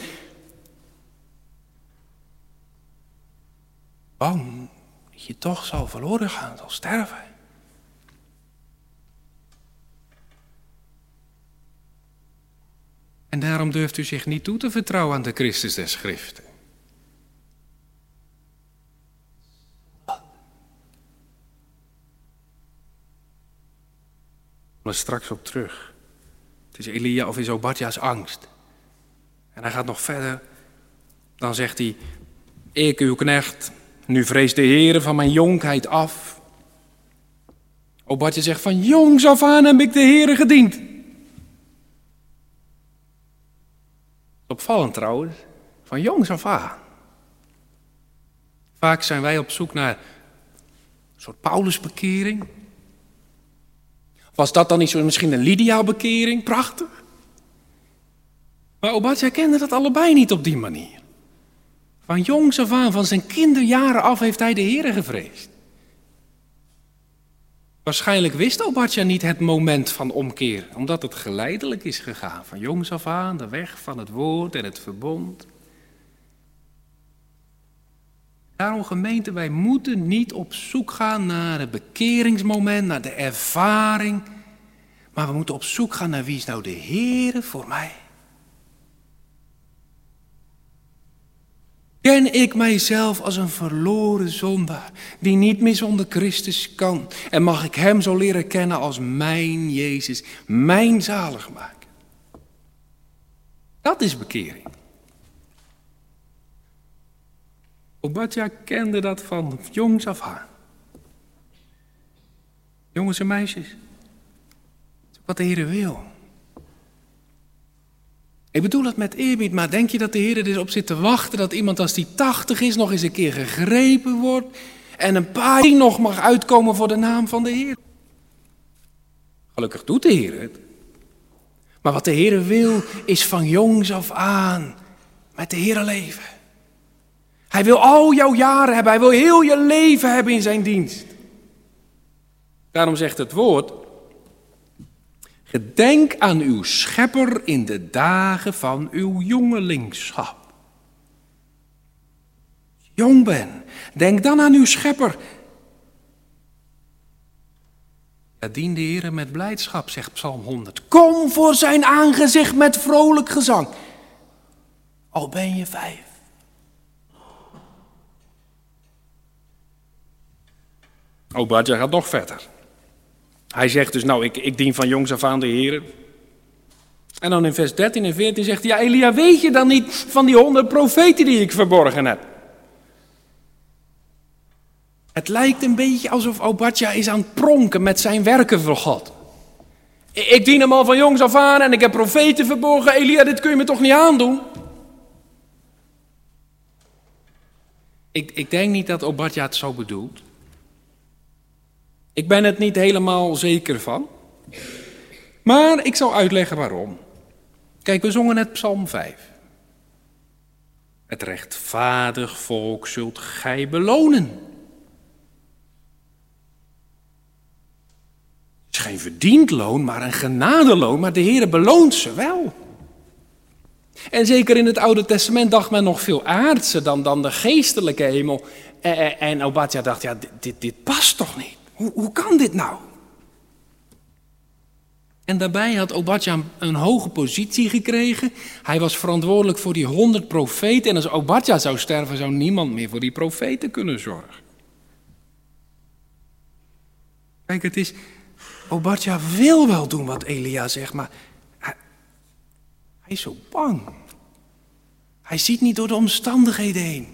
Bang dat je toch zal verloren gaan, zal sterven. En daarom durft u zich niet toe te vertrouwen aan de Christus der Schriften. er straks op terug. Het is Elia of is Obadja's angst. En hij gaat nog verder. Dan zegt hij, ik uw knecht, nu vreest de Heere van mijn jonkheid af. Obadja zegt, van jongs af aan heb ik de Heere gediend. Opvallend trouwens, van jongs af aan. Vaak zijn wij op zoek naar een soort Paulusbekering. Was dat dan niet zo misschien een Lydia-bekering? Prachtig. Maar Obadja kende dat allebei niet op die manier. Van jongs af aan, van zijn kinderjaren af, heeft hij de Heere gevreesd. Waarschijnlijk wist Obadja niet het moment van omkeer, omdat het geleidelijk is gegaan. Van jongs af aan, de weg van het woord en het verbond. Daarom gemeente, wij moeten niet op zoek gaan naar het bekeringsmoment, naar de ervaring. Maar we moeten op zoek gaan naar wie is nou de Heere voor mij. Ken ik mijzelf als een verloren zondaar die niet meer zonder Christus kan? En mag ik hem zo leren kennen als mijn Jezus, mijn zaligmaker? Dat is bekering. Obadja kende dat van jongs af aan. Jongens en meisjes, wat de Heere wil. Ik bedoel het met eerbied, maar denk je dat de Heer er dus op zit te wachten dat iemand als die tachtig is nog eens een keer gegrepen wordt en een paar die nog mag uitkomen voor de naam van de Heer? Gelukkig doet de Heer het. Maar wat de Heer wil is van jongs af aan met de Heer leven. Hij wil al jouw jaren hebben, hij wil heel je leven hebben in zijn dienst. Daarom zegt het woord, gedenk aan uw schepper in de dagen van uw jongelingschap. Als je jong bent, denk dan aan uw schepper. Ja, dien de Heere met blijdschap, zegt Psalm honderd. Kom voor zijn aangezicht met vrolijk gezang. Al ben je vijf. Obadja gaat nog verder. Hij zegt dus, nou, ik, ik dien van jongs af aan de Heere. En dan in vers dertien en veertien zegt hij, ja, Elia, weet je dan niet van die honderd profeten die ik verborgen heb? Het lijkt een beetje alsof Obadja is aan het pronken met zijn werken voor God. Ik dien hem al van jongs af aan en ik heb profeten verborgen. Elia, dit kun je me toch niet aandoen? Ik, ik denk niet dat Obadja het zo bedoelt. Ik ben het niet helemaal zeker van. Maar ik zal uitleggen waarom. Kijk, we zongen net Psalm vijf. Het rechtvaardig volk zult gij belonen. Het is geen verdiend loon, maar een genadeloon. Maar de Heere beloont ze wel. En zeker in het Oude Testament dacht men nog veel aardser dan, dan de geestelijke hemel. En, en Obadja dacht, ja, dit, dit, dit past toch niet? Hoe, hoe kan dit nou? En daarbij had Obadja een, een hoge positie gekregen. Hij was verantwoordelijk voor die honderd profeten. En als Obadja zou sterven, zou niemand meer voor die profeten kunnen zorgen. Kijk, het is... Obadja wil wel doen wat Elia zegt, maar... Hij, hij is zo bang. Hij ziet niet door de omstandigheden heen.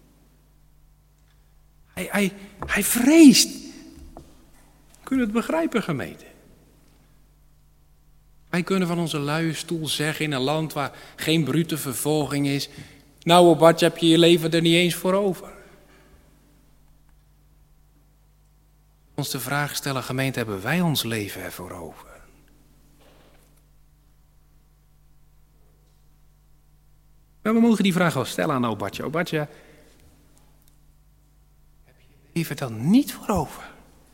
Hij, hij, hij vreest. Kun je het begrijpen, gemeente? Wij kunnen van onze luie stoel zeggen in een land waar geen brute vervolging is. Nou, Obadja, heb je je leven er niet eens voor over. Ons de vraag stellen, gemeente, hebben wij ons leven ervoor over? Maar we mogen die vraag wel stellen aan Obadja. Obadja, heb je je leven dan niet voor over?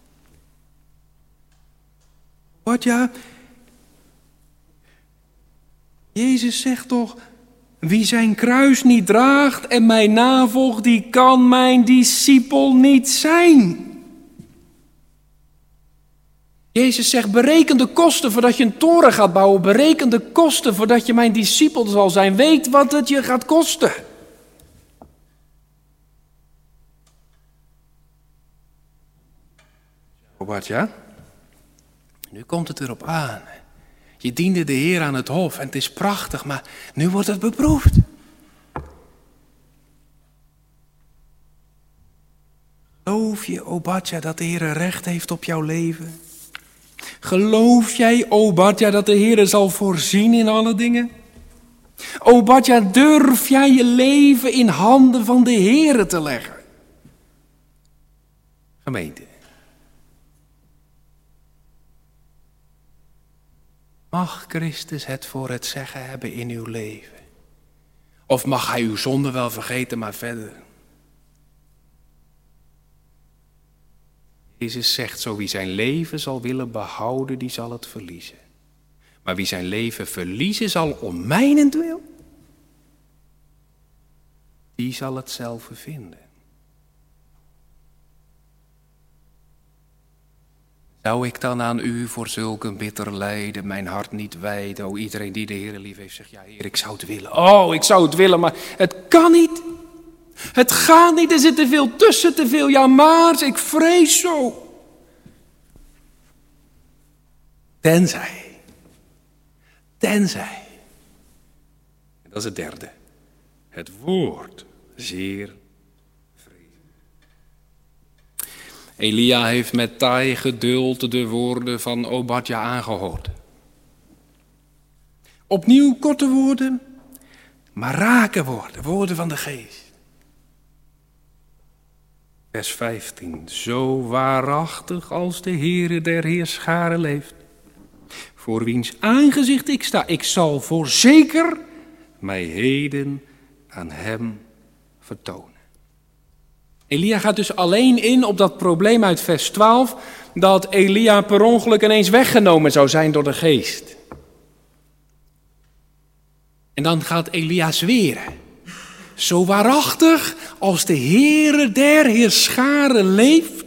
Obadja, Jezus zegt toch, wie zijn kruis niet draagt en mij navolgt, die kan mijn discipel niet zijn. Jezus zegt, bereken de kosten voordat je een toren gaat bouwen. Bereken de kosten voordat je mijn discipel zal zijn. Weet wat het je gaat kosten. Obadja, Nu komt het erop aan. Je diende de Heer aan het hof en het is prachtig, maar nu wordt het beproefd. Geloof je, Obadja, dat de Heer recht heeft op jouw leven? Geloof jij, Obadja, dat de Heer zal voorzien in alle dingen? Obadja, durf jij je leven in handen van de Heer te leggen? Gemeente. Mag Christus het voor het zeggen hebben in uw leven? Of mag hij uw zonde wel vergeten, maar verder? Jezus zegt zo, wie zijn leven zal willen behouden, die zal het verliezen. Maar wie zijn leven verliezen zal om mijnentwil, die zal het zelf vinden. Zou ik dan aan u voor zulk een bitter lijden mijn hart niet wijden? O, iedereen die de Heer lief heeft, zegt, ja Heer, ik zou het willen. Oh, ik zou het willen, maar het kan niet. Het gaat niet, er zit te veel tussen, te veel ja maar's, ik vrees zo. Tenzij, tenzij, en dat is het derde, het woord zeer vrezen. Elia heeft met taai geduld de woorden van Obadja aangehoord. Opnieuw korte woorden, maar rake woorden, woorden van de geest. Vers vijftien, zo waarachtig als de Heere der Heerscharen leeft, voor wiens aangezicht ik sta, ik zal voorzeker mij heden aan hem vertonen. Elia gaat dus alleen in op dat probleem uit vers twaalf, dat Elia per ongeluk ineens weggenomen zou zijn door de geest. En dan gaat Elia zweren. Zo waarachtig als de Heere der Heerscharen leeft.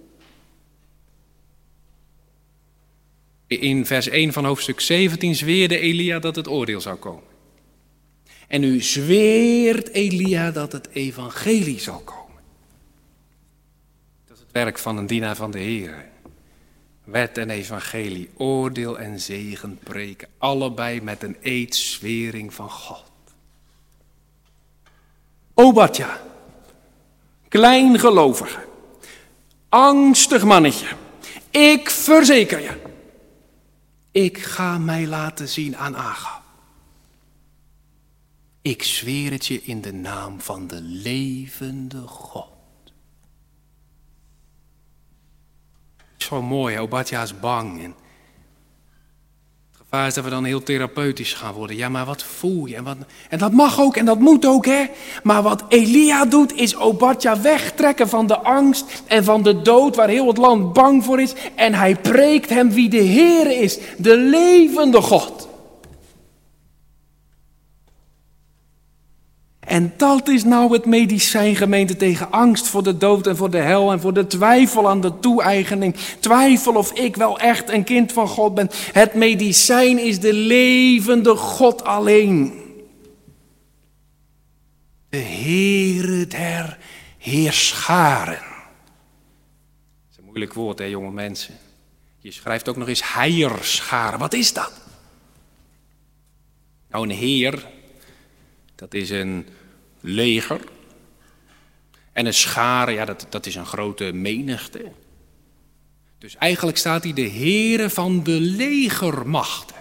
In vers één van hoofdstuk zeventien zweerde Elia dat het oordeel zou komen. En nu zweert Elia dat het evangelie zal komen. Dat is het werk van een dienaar van de Heere. Wet en evangelie, oordeel en zegen preken, allebei met een eedzwering van God. Obadja, kleingelovige, angstig mannetje, ik verzeker je, ik ga mij laten zien aan Agab. Ik zweer het je in de naam van de levende God. Zo mooi, Obadja is bang. En het gevaar is dat we dan heel therapeutisch gaan worden. Ja, maar wat voel je? En, wat, en dat mag ook en dat moet ook, hè. Maar wat Elia doet, is Obadja wegtrekken van de angst en van de dood, waar heel het land bang voor is. En hij preekt hem wie de Heer is, de levende God. En dat is nou het medicijn, gemeente, tegen angst voor de dood en voor de hel en voor de twijfel aan de toe-eigening. Twijfel of ik wel echt een kind van God ben. Het medicijn is de levende God alleen. De Heere der Heerscharen. Dat is een moeilijk woord, hè, jonge mensen. Je schrijft ook nog eens heierscharen. Wat is dat? Nou, een heer, dat is een leger. En een schare, ja, dat, dat is een grote menigte. Dus eigenlijk staat hij de Heere van de legermachten.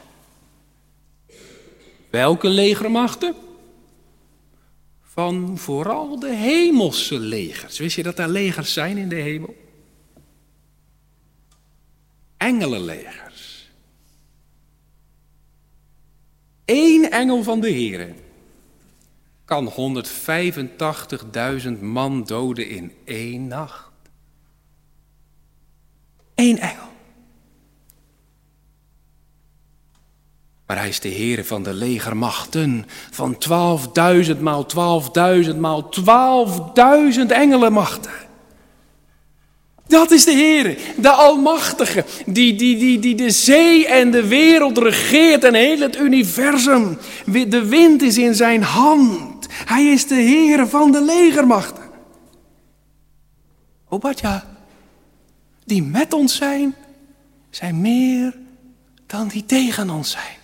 Welke legermachten? Van vooral de hemelse legers. Wist je dat er legers zijn in de hemel? Engelenlegers. Eén engel van de Heere kan honderdvijfentachtigduizend man doden in één nacht. Eén engel. Maar hij is de Heere van de legermachten, van twaalfduizend maal twaalfduizend maal twaalfduizend engelenmachten. Dat is de Heere, de Almachtige, die, die, die, die de zee en de wereld regeert en heel het universum. De wind is in zijn hand. Hij is de Heere van de legermachten. Obadja, die met ons zijn zijn meer dan die tegen ons zijn.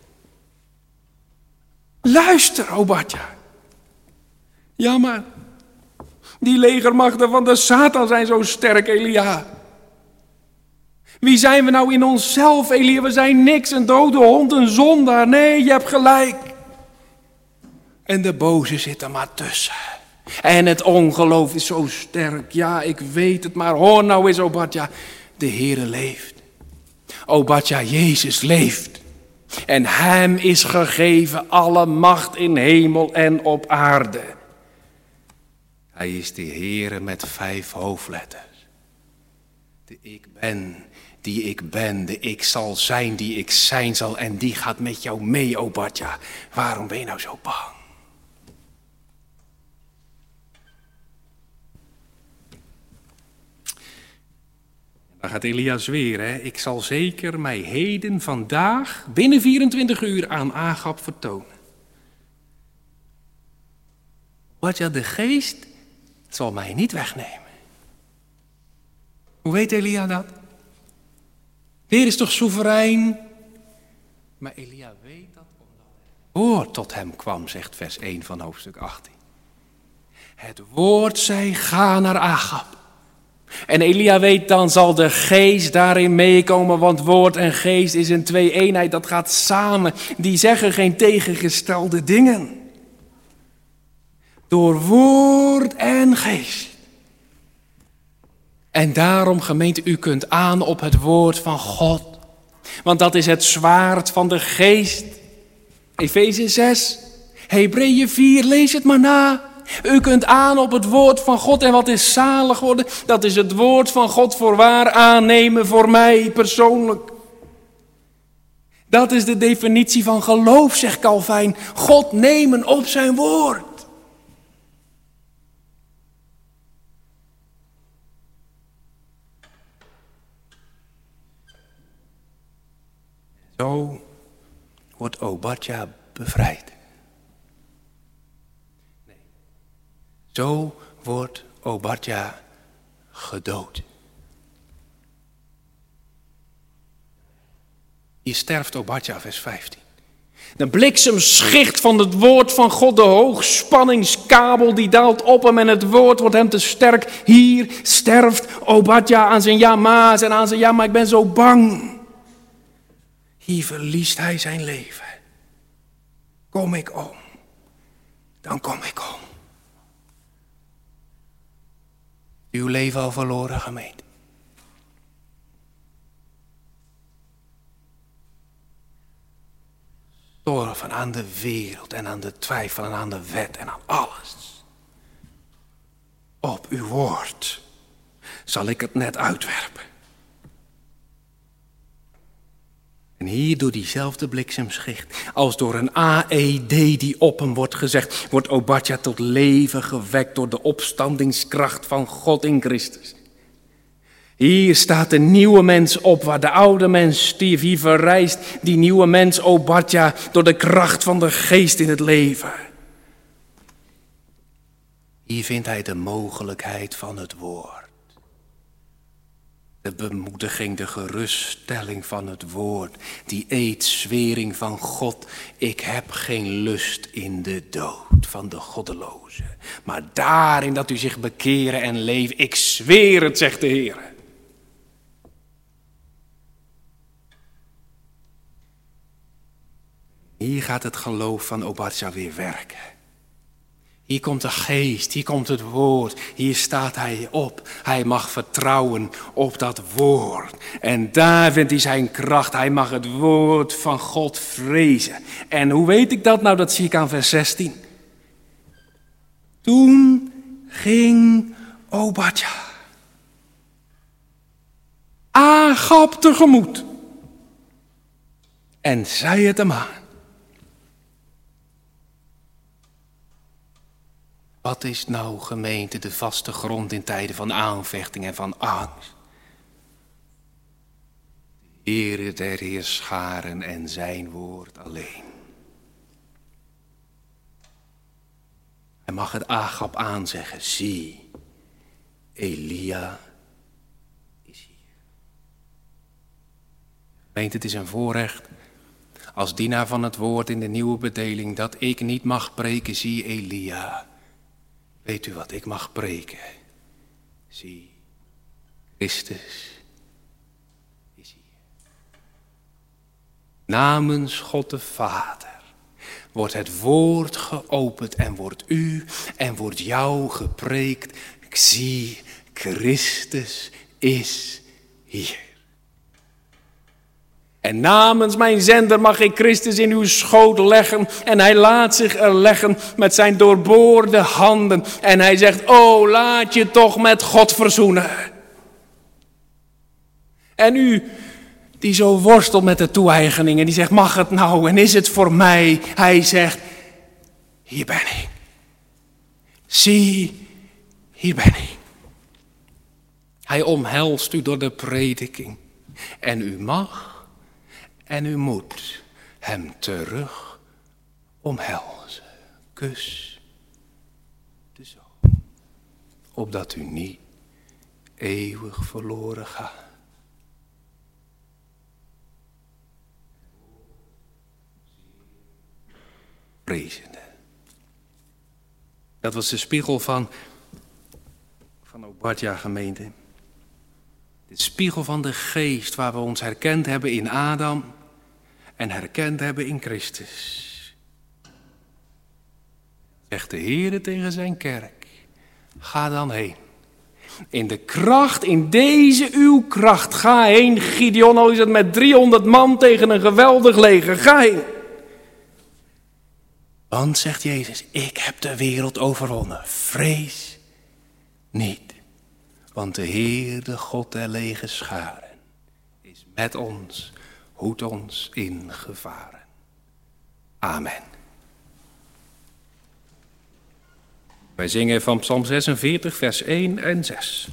Luister, Obadja. Ja, maar die legermachten van de Satan zijn zo sterk, Elia. Wie zijn we nou in onszelf, Elia? We zijn niks, een dode hond, een zondaar. Nee, je hebt gelijk. En de boze zit er maar tussen. En het ongeloof is zo sterk. Ja, ik weet het, maar hoor nou eens, Obadja. De Heere leeft. Obadja, Jezus leeft. En hem is gegeven alle macht in hemel en op aarde. Hij is de Heere met vijf hoofdletters. De ik ben, die ik ben, de ik zal zijn, die ik zijn zal. En die gaat met jou mee, Obadja. Waarom ben je nou zo bang? Dan gaat Elia zweren, hè? Ik zal zeker mij heden, vandaag, binnen vierentwintig uur aan Agab vertonen. Obadja, de geest zal mij niet wegnemen. Hoe weet Elia dat? De Heer is toch soeverein? Maar Elia weet dat omdat het woord tot hem kwam, zegt vers één van hoofdstuk achttien. Het woord zei, ga naar Agab. En Elia weet, dan zal de geest daarin meekomen, want woord en geest is een twee-eenheid, dat gaat samen. Die zeggen geen tegengestelde dingen. Door woord en geest. En daarom, gemeente, u kunt aan op het woord van God. Want dat is het zwaard van de geest. Efeze zes, Hebreeën vier, lees het maar na. U kunt aan op het woord van God. En wat is zalig worden? Dat is het woord van God voorwaar aannemen voor mij persoonlijk. Dat is de definitie van geloof, zegt Calvijn. God nemen op zijn woord. Zo wordt Obadja bevrijd. Nee. Zo wordt Obadja gedood. Hier sterft Obadja, vers vijftien. De bliksemschicht van het woord van God, de hoogspanningskabel, die daalt op hem en het woord wordt hem te sterk. Hier sterft Obadja aan zijn ja ma's en aan zijn ja, maar ik ben zo bang. Hier verliest hij zijn leven. Kom ik om, dan kom ik om. Uw leven al verloren, gemeente. Storven aan de wereld en aan de twijfel en aan de wet en aan alles. Op uw woord zal ik het net uitwerpen. En hier door diezelfde bliksemschicht, als door een A E D die op hem wordt gezegd, wordt Obadja tot leven gewekt door de opstandingskracht van God in Christus. Hier staat de nieuwe mens op, waar de oude mens stierf. Hier verrijst die nieuwe mens Obadja door de kracht van de geest in het leven. Hier vindt hij de mogelijkheid van het woord. De bemoediging, de geruststelling van het woord. Die eedzwering van God. Ik heb geen lust in de dood van de goddeloze. Maar daarin dat u zich bekeren en leven. Ik zweer het, zegt de Heer. Hier gaat het geloof van Obadja weer werken. Hier komt de geest, hier komt het woord, hier staat hij op. Hij mag vertrouwen op dat woord. En daar vindt hij zijn kracht. Hij mag het woord van God vrezen. En hoe weet ik dat? Nou, dat zie ik aan vers zestien. Toen ging Obadja Agab tegemoet en zei het hem aan. Wat is nou, gemeente, de vaste grond in tijden van aanvechting en van angst? De Heere der heerscharen en zijn woord alleen. Hij mag het Agab aanzeggen. Zie, Elia is hier. Meent, het is een voorrecht als dienaar van het woord in de nieuwe bedeling dat ik niet mag preken, zie Elia. Weet u wat ik mag preken? Zie, Christus is hier. Namens God de Vader wordt het woord geopend en wordt u en wordt jou gepreekt. Ik zie, Christus is hier. En namens mijn zender mag ik Christus in uw schoot leggen. En hij laat zich er leggen met zijn doorboorde handen. En hij zegt, oh, laat je toch met God verzoenen. En u, die zo worstelt met de toe-eigening en die zegt, mag het nou en is het voor mij? Hij zegt, hier ben ik. Zie, hier ben ik. Hij omhelst u door de prediking. En u mag en u moet hem terug omhelzen. Kus de zoon, opdat u niet eeuwig verloren gaat. Prezende. Dat was de spiegel van, van Obadja gemeente. De spiegel van de geest waar we ons herkend hebben in Adam en herkend hebben in Christus. Zegt de Heere tegen zijn kerk, ga dan heen. In de kracht, in deze uw kracht, ga heen. Gideon, al is het met driehonderd man tegen een geweldig leger, ga heen. Want, zegt Jezus, ik heb de wereld overwonnen. Vrees niet. Want de Heer, de God der legerscharen, is met ons, hoedt ons in gevaren. Amen. Wij zingen van Psalm zesenveertig, vers één en zes.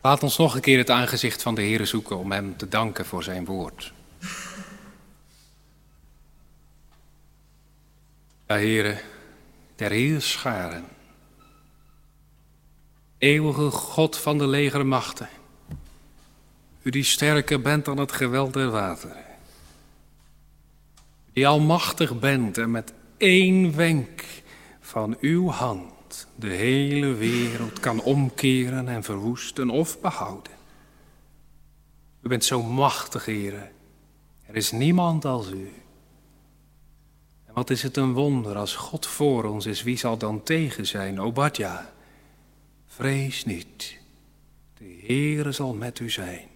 Laat ons nog een keer het aangezicht van de Heere zoeken om hem te danken voor zijn woord. Ja, Heere, der heerscharen, eeuwige God van de legermachten, u die sterker bent dan het geweld der wateren, die almachtig bent en met één wenk van uw hand de hele wereld kan omkeren en verwoesten of behouden. U bent zo machtig, Heere. Er is niemand als u. En wat is het een wonder als God voor ons is, wie zal dan tegen zijn? Obadja, vrees niet. De Heere zal met u zijn.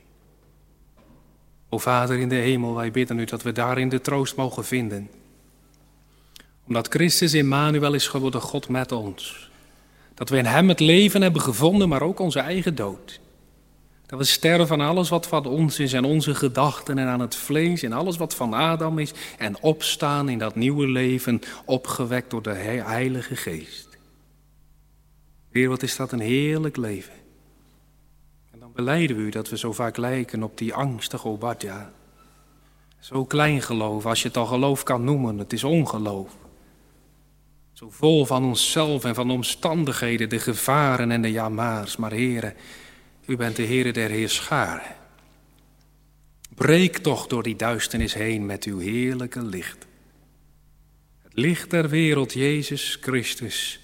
O Vader in de hemel, wij bidden u dat we daarin de troost mogen vinden. Omdat Christus Immanuel is geworden, God met ons. Dat we in hem het leven hebben gevonden, maar ook onze eigen dood. Dat we sterven aan alles wat van ons is en onze gedachten en aan het vlees en alles wat van Adam is. En opstaan in dat nieuwe leven, opgewekt door de Heilige Geest. Heer, wat is dat een heerlijk leven. En dan belijden we u dat we zo vaak lijken op die angstige Obadja. Zo klein geloof, als je het al geloof kan noemen, het is ongeloof. Zo vol van onszelf en van omstandigheden, de gevaren en de jamaars. Maar Heere, u bent de Heere der heerscharen. Breek toch door die duisternis heen met uw heerlijke licht. Het licht der wereld, Jezus Christus.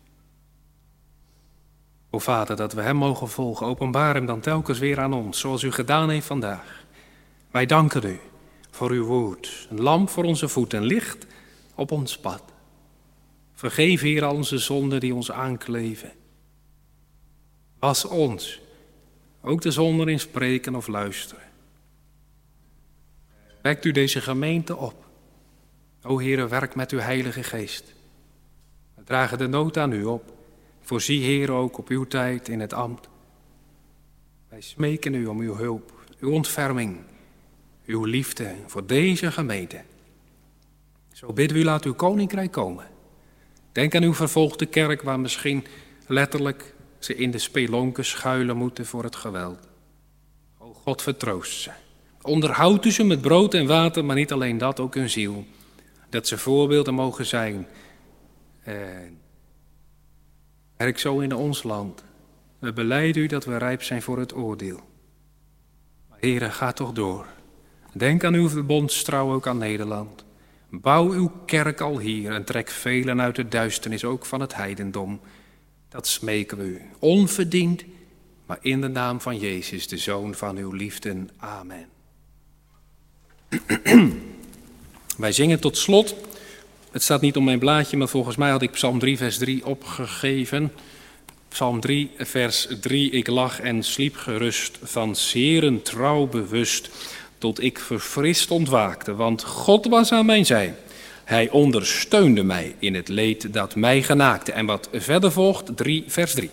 O Vader, dat we hem mogen volgen, openbaar hem dan telkens weer aan ons, zoals u gedaan heeft vandaag. Wij danken u voor uw woord, een lamp voor onze voeten, licht op ons pad. Vergeef, Heer, al onze zonden die ons aankleven. Was ons, ook de zonden in spreken of luisteren. Wekt u deze gemeente op. O Heere, werk met uw Heilige Geest. We dragen de nood aan u op. Voorzie, Heer, ook op uw tijd in het ambt. Wij smeken u om uw hulp, uw ontferming, uw liefde voor deze gemeente. Zo bidden we u, laat uw koninkrijk komen. Denk aan uw vervolgde kerk, waar misschien letterlijk ze in de spelonken schuilen moeten voor het geweld. O God, vertroost ze. Onderhoud u ze met brood en water, maar niet alleen dat, ook hun ziel. Dat ze voorbeelden mogen zijn. En werk zo in ons land. We belijden u dat we rijp zijn voor het oordeel. Maar Heere, ga toch door. Denk aan uw verbondstrouw ook aan Nederland. Bouw uw kerk al hier en trek velen uit de duisternis, ook van het heidendom. Dat smeken we u, onverdiend, maar in de naam van Jezus, de Zoon van uw liefde. Amen. Wij zingen tot slot, het staat niet op mijn blaadje, maar volgens mij had ik Psalm drie vers drie opgegeven. Psalm drie vers drie, ik lag en sliep gerust, van 's Heeren trouw bewust, tot ik verfrist ontwaakte, want God was aan mijn zij. Hij ondersteunde mij in het leed dat mij genaakte. En wat verder volgt, drie vers drie.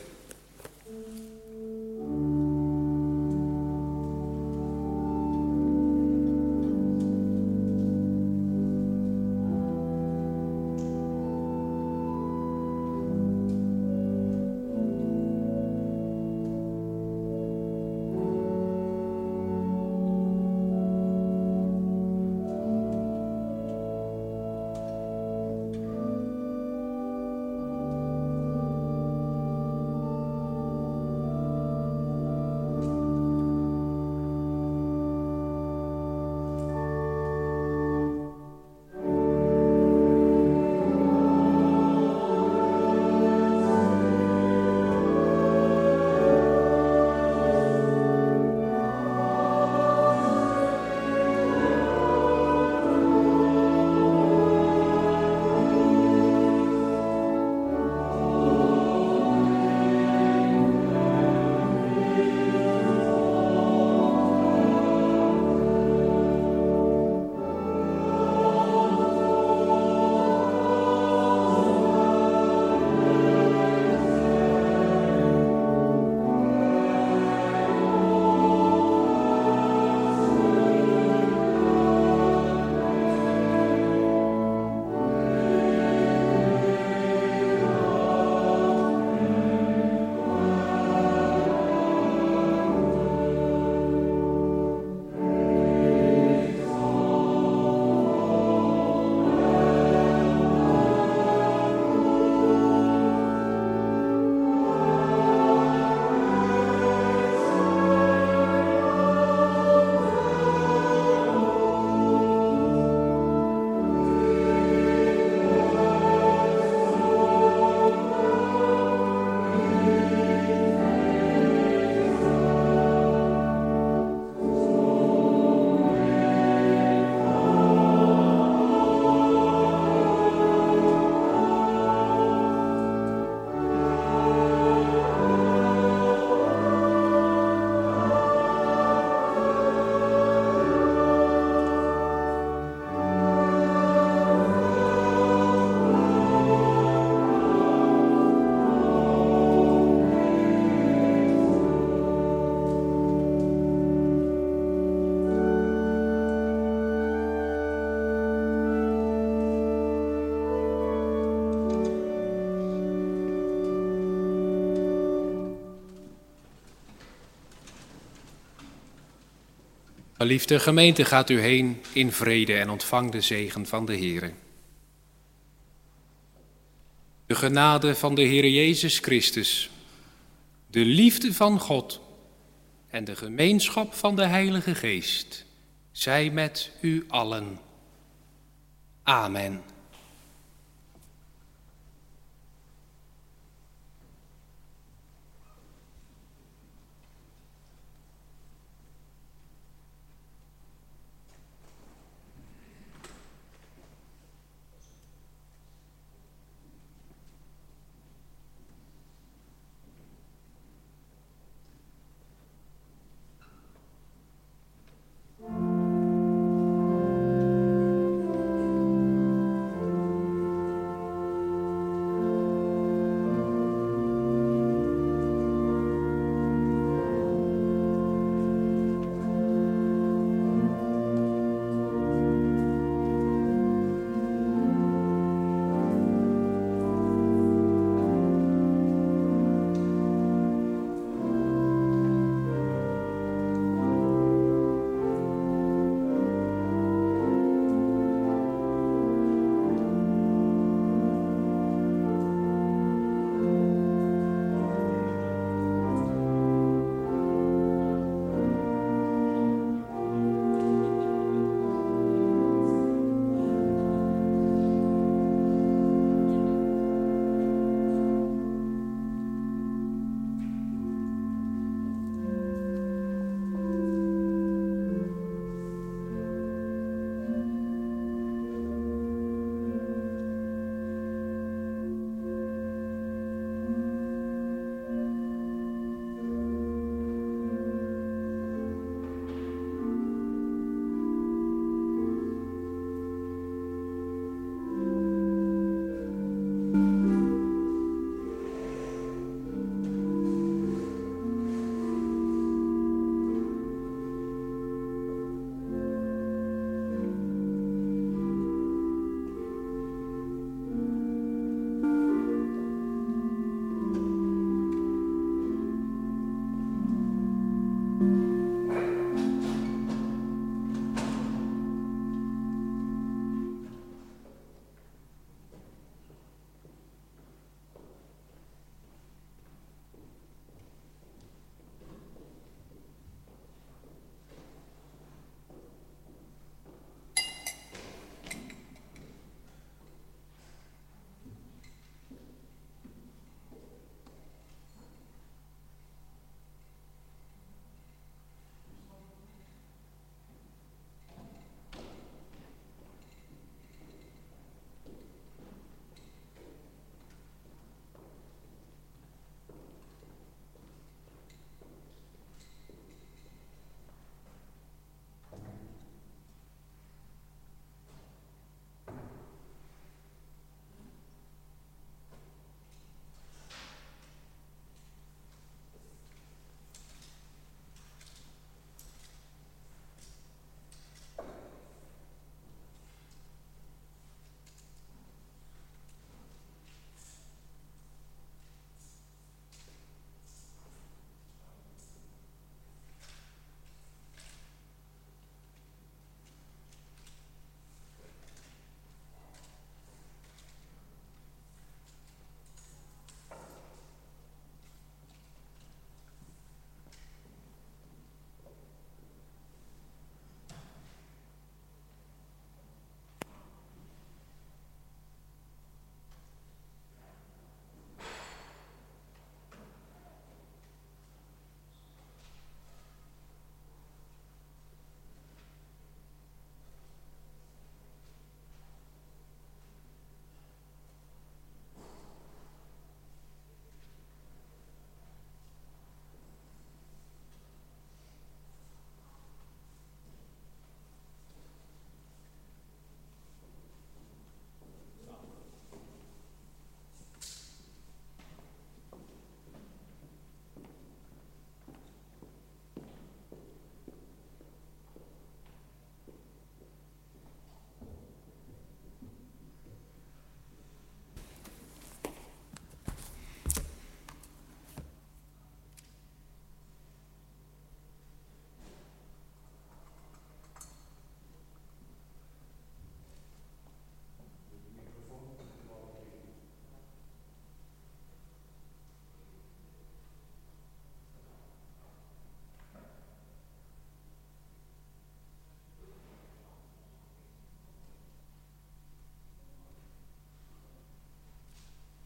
Geliefde gemeente, gaat u heen in vrede en ontvang de zegen van de Heere. De genade van de Heere Jezus Christus, de liefde van God en de gemeenschap van de Heilige Geest, zij met u allen. Amen.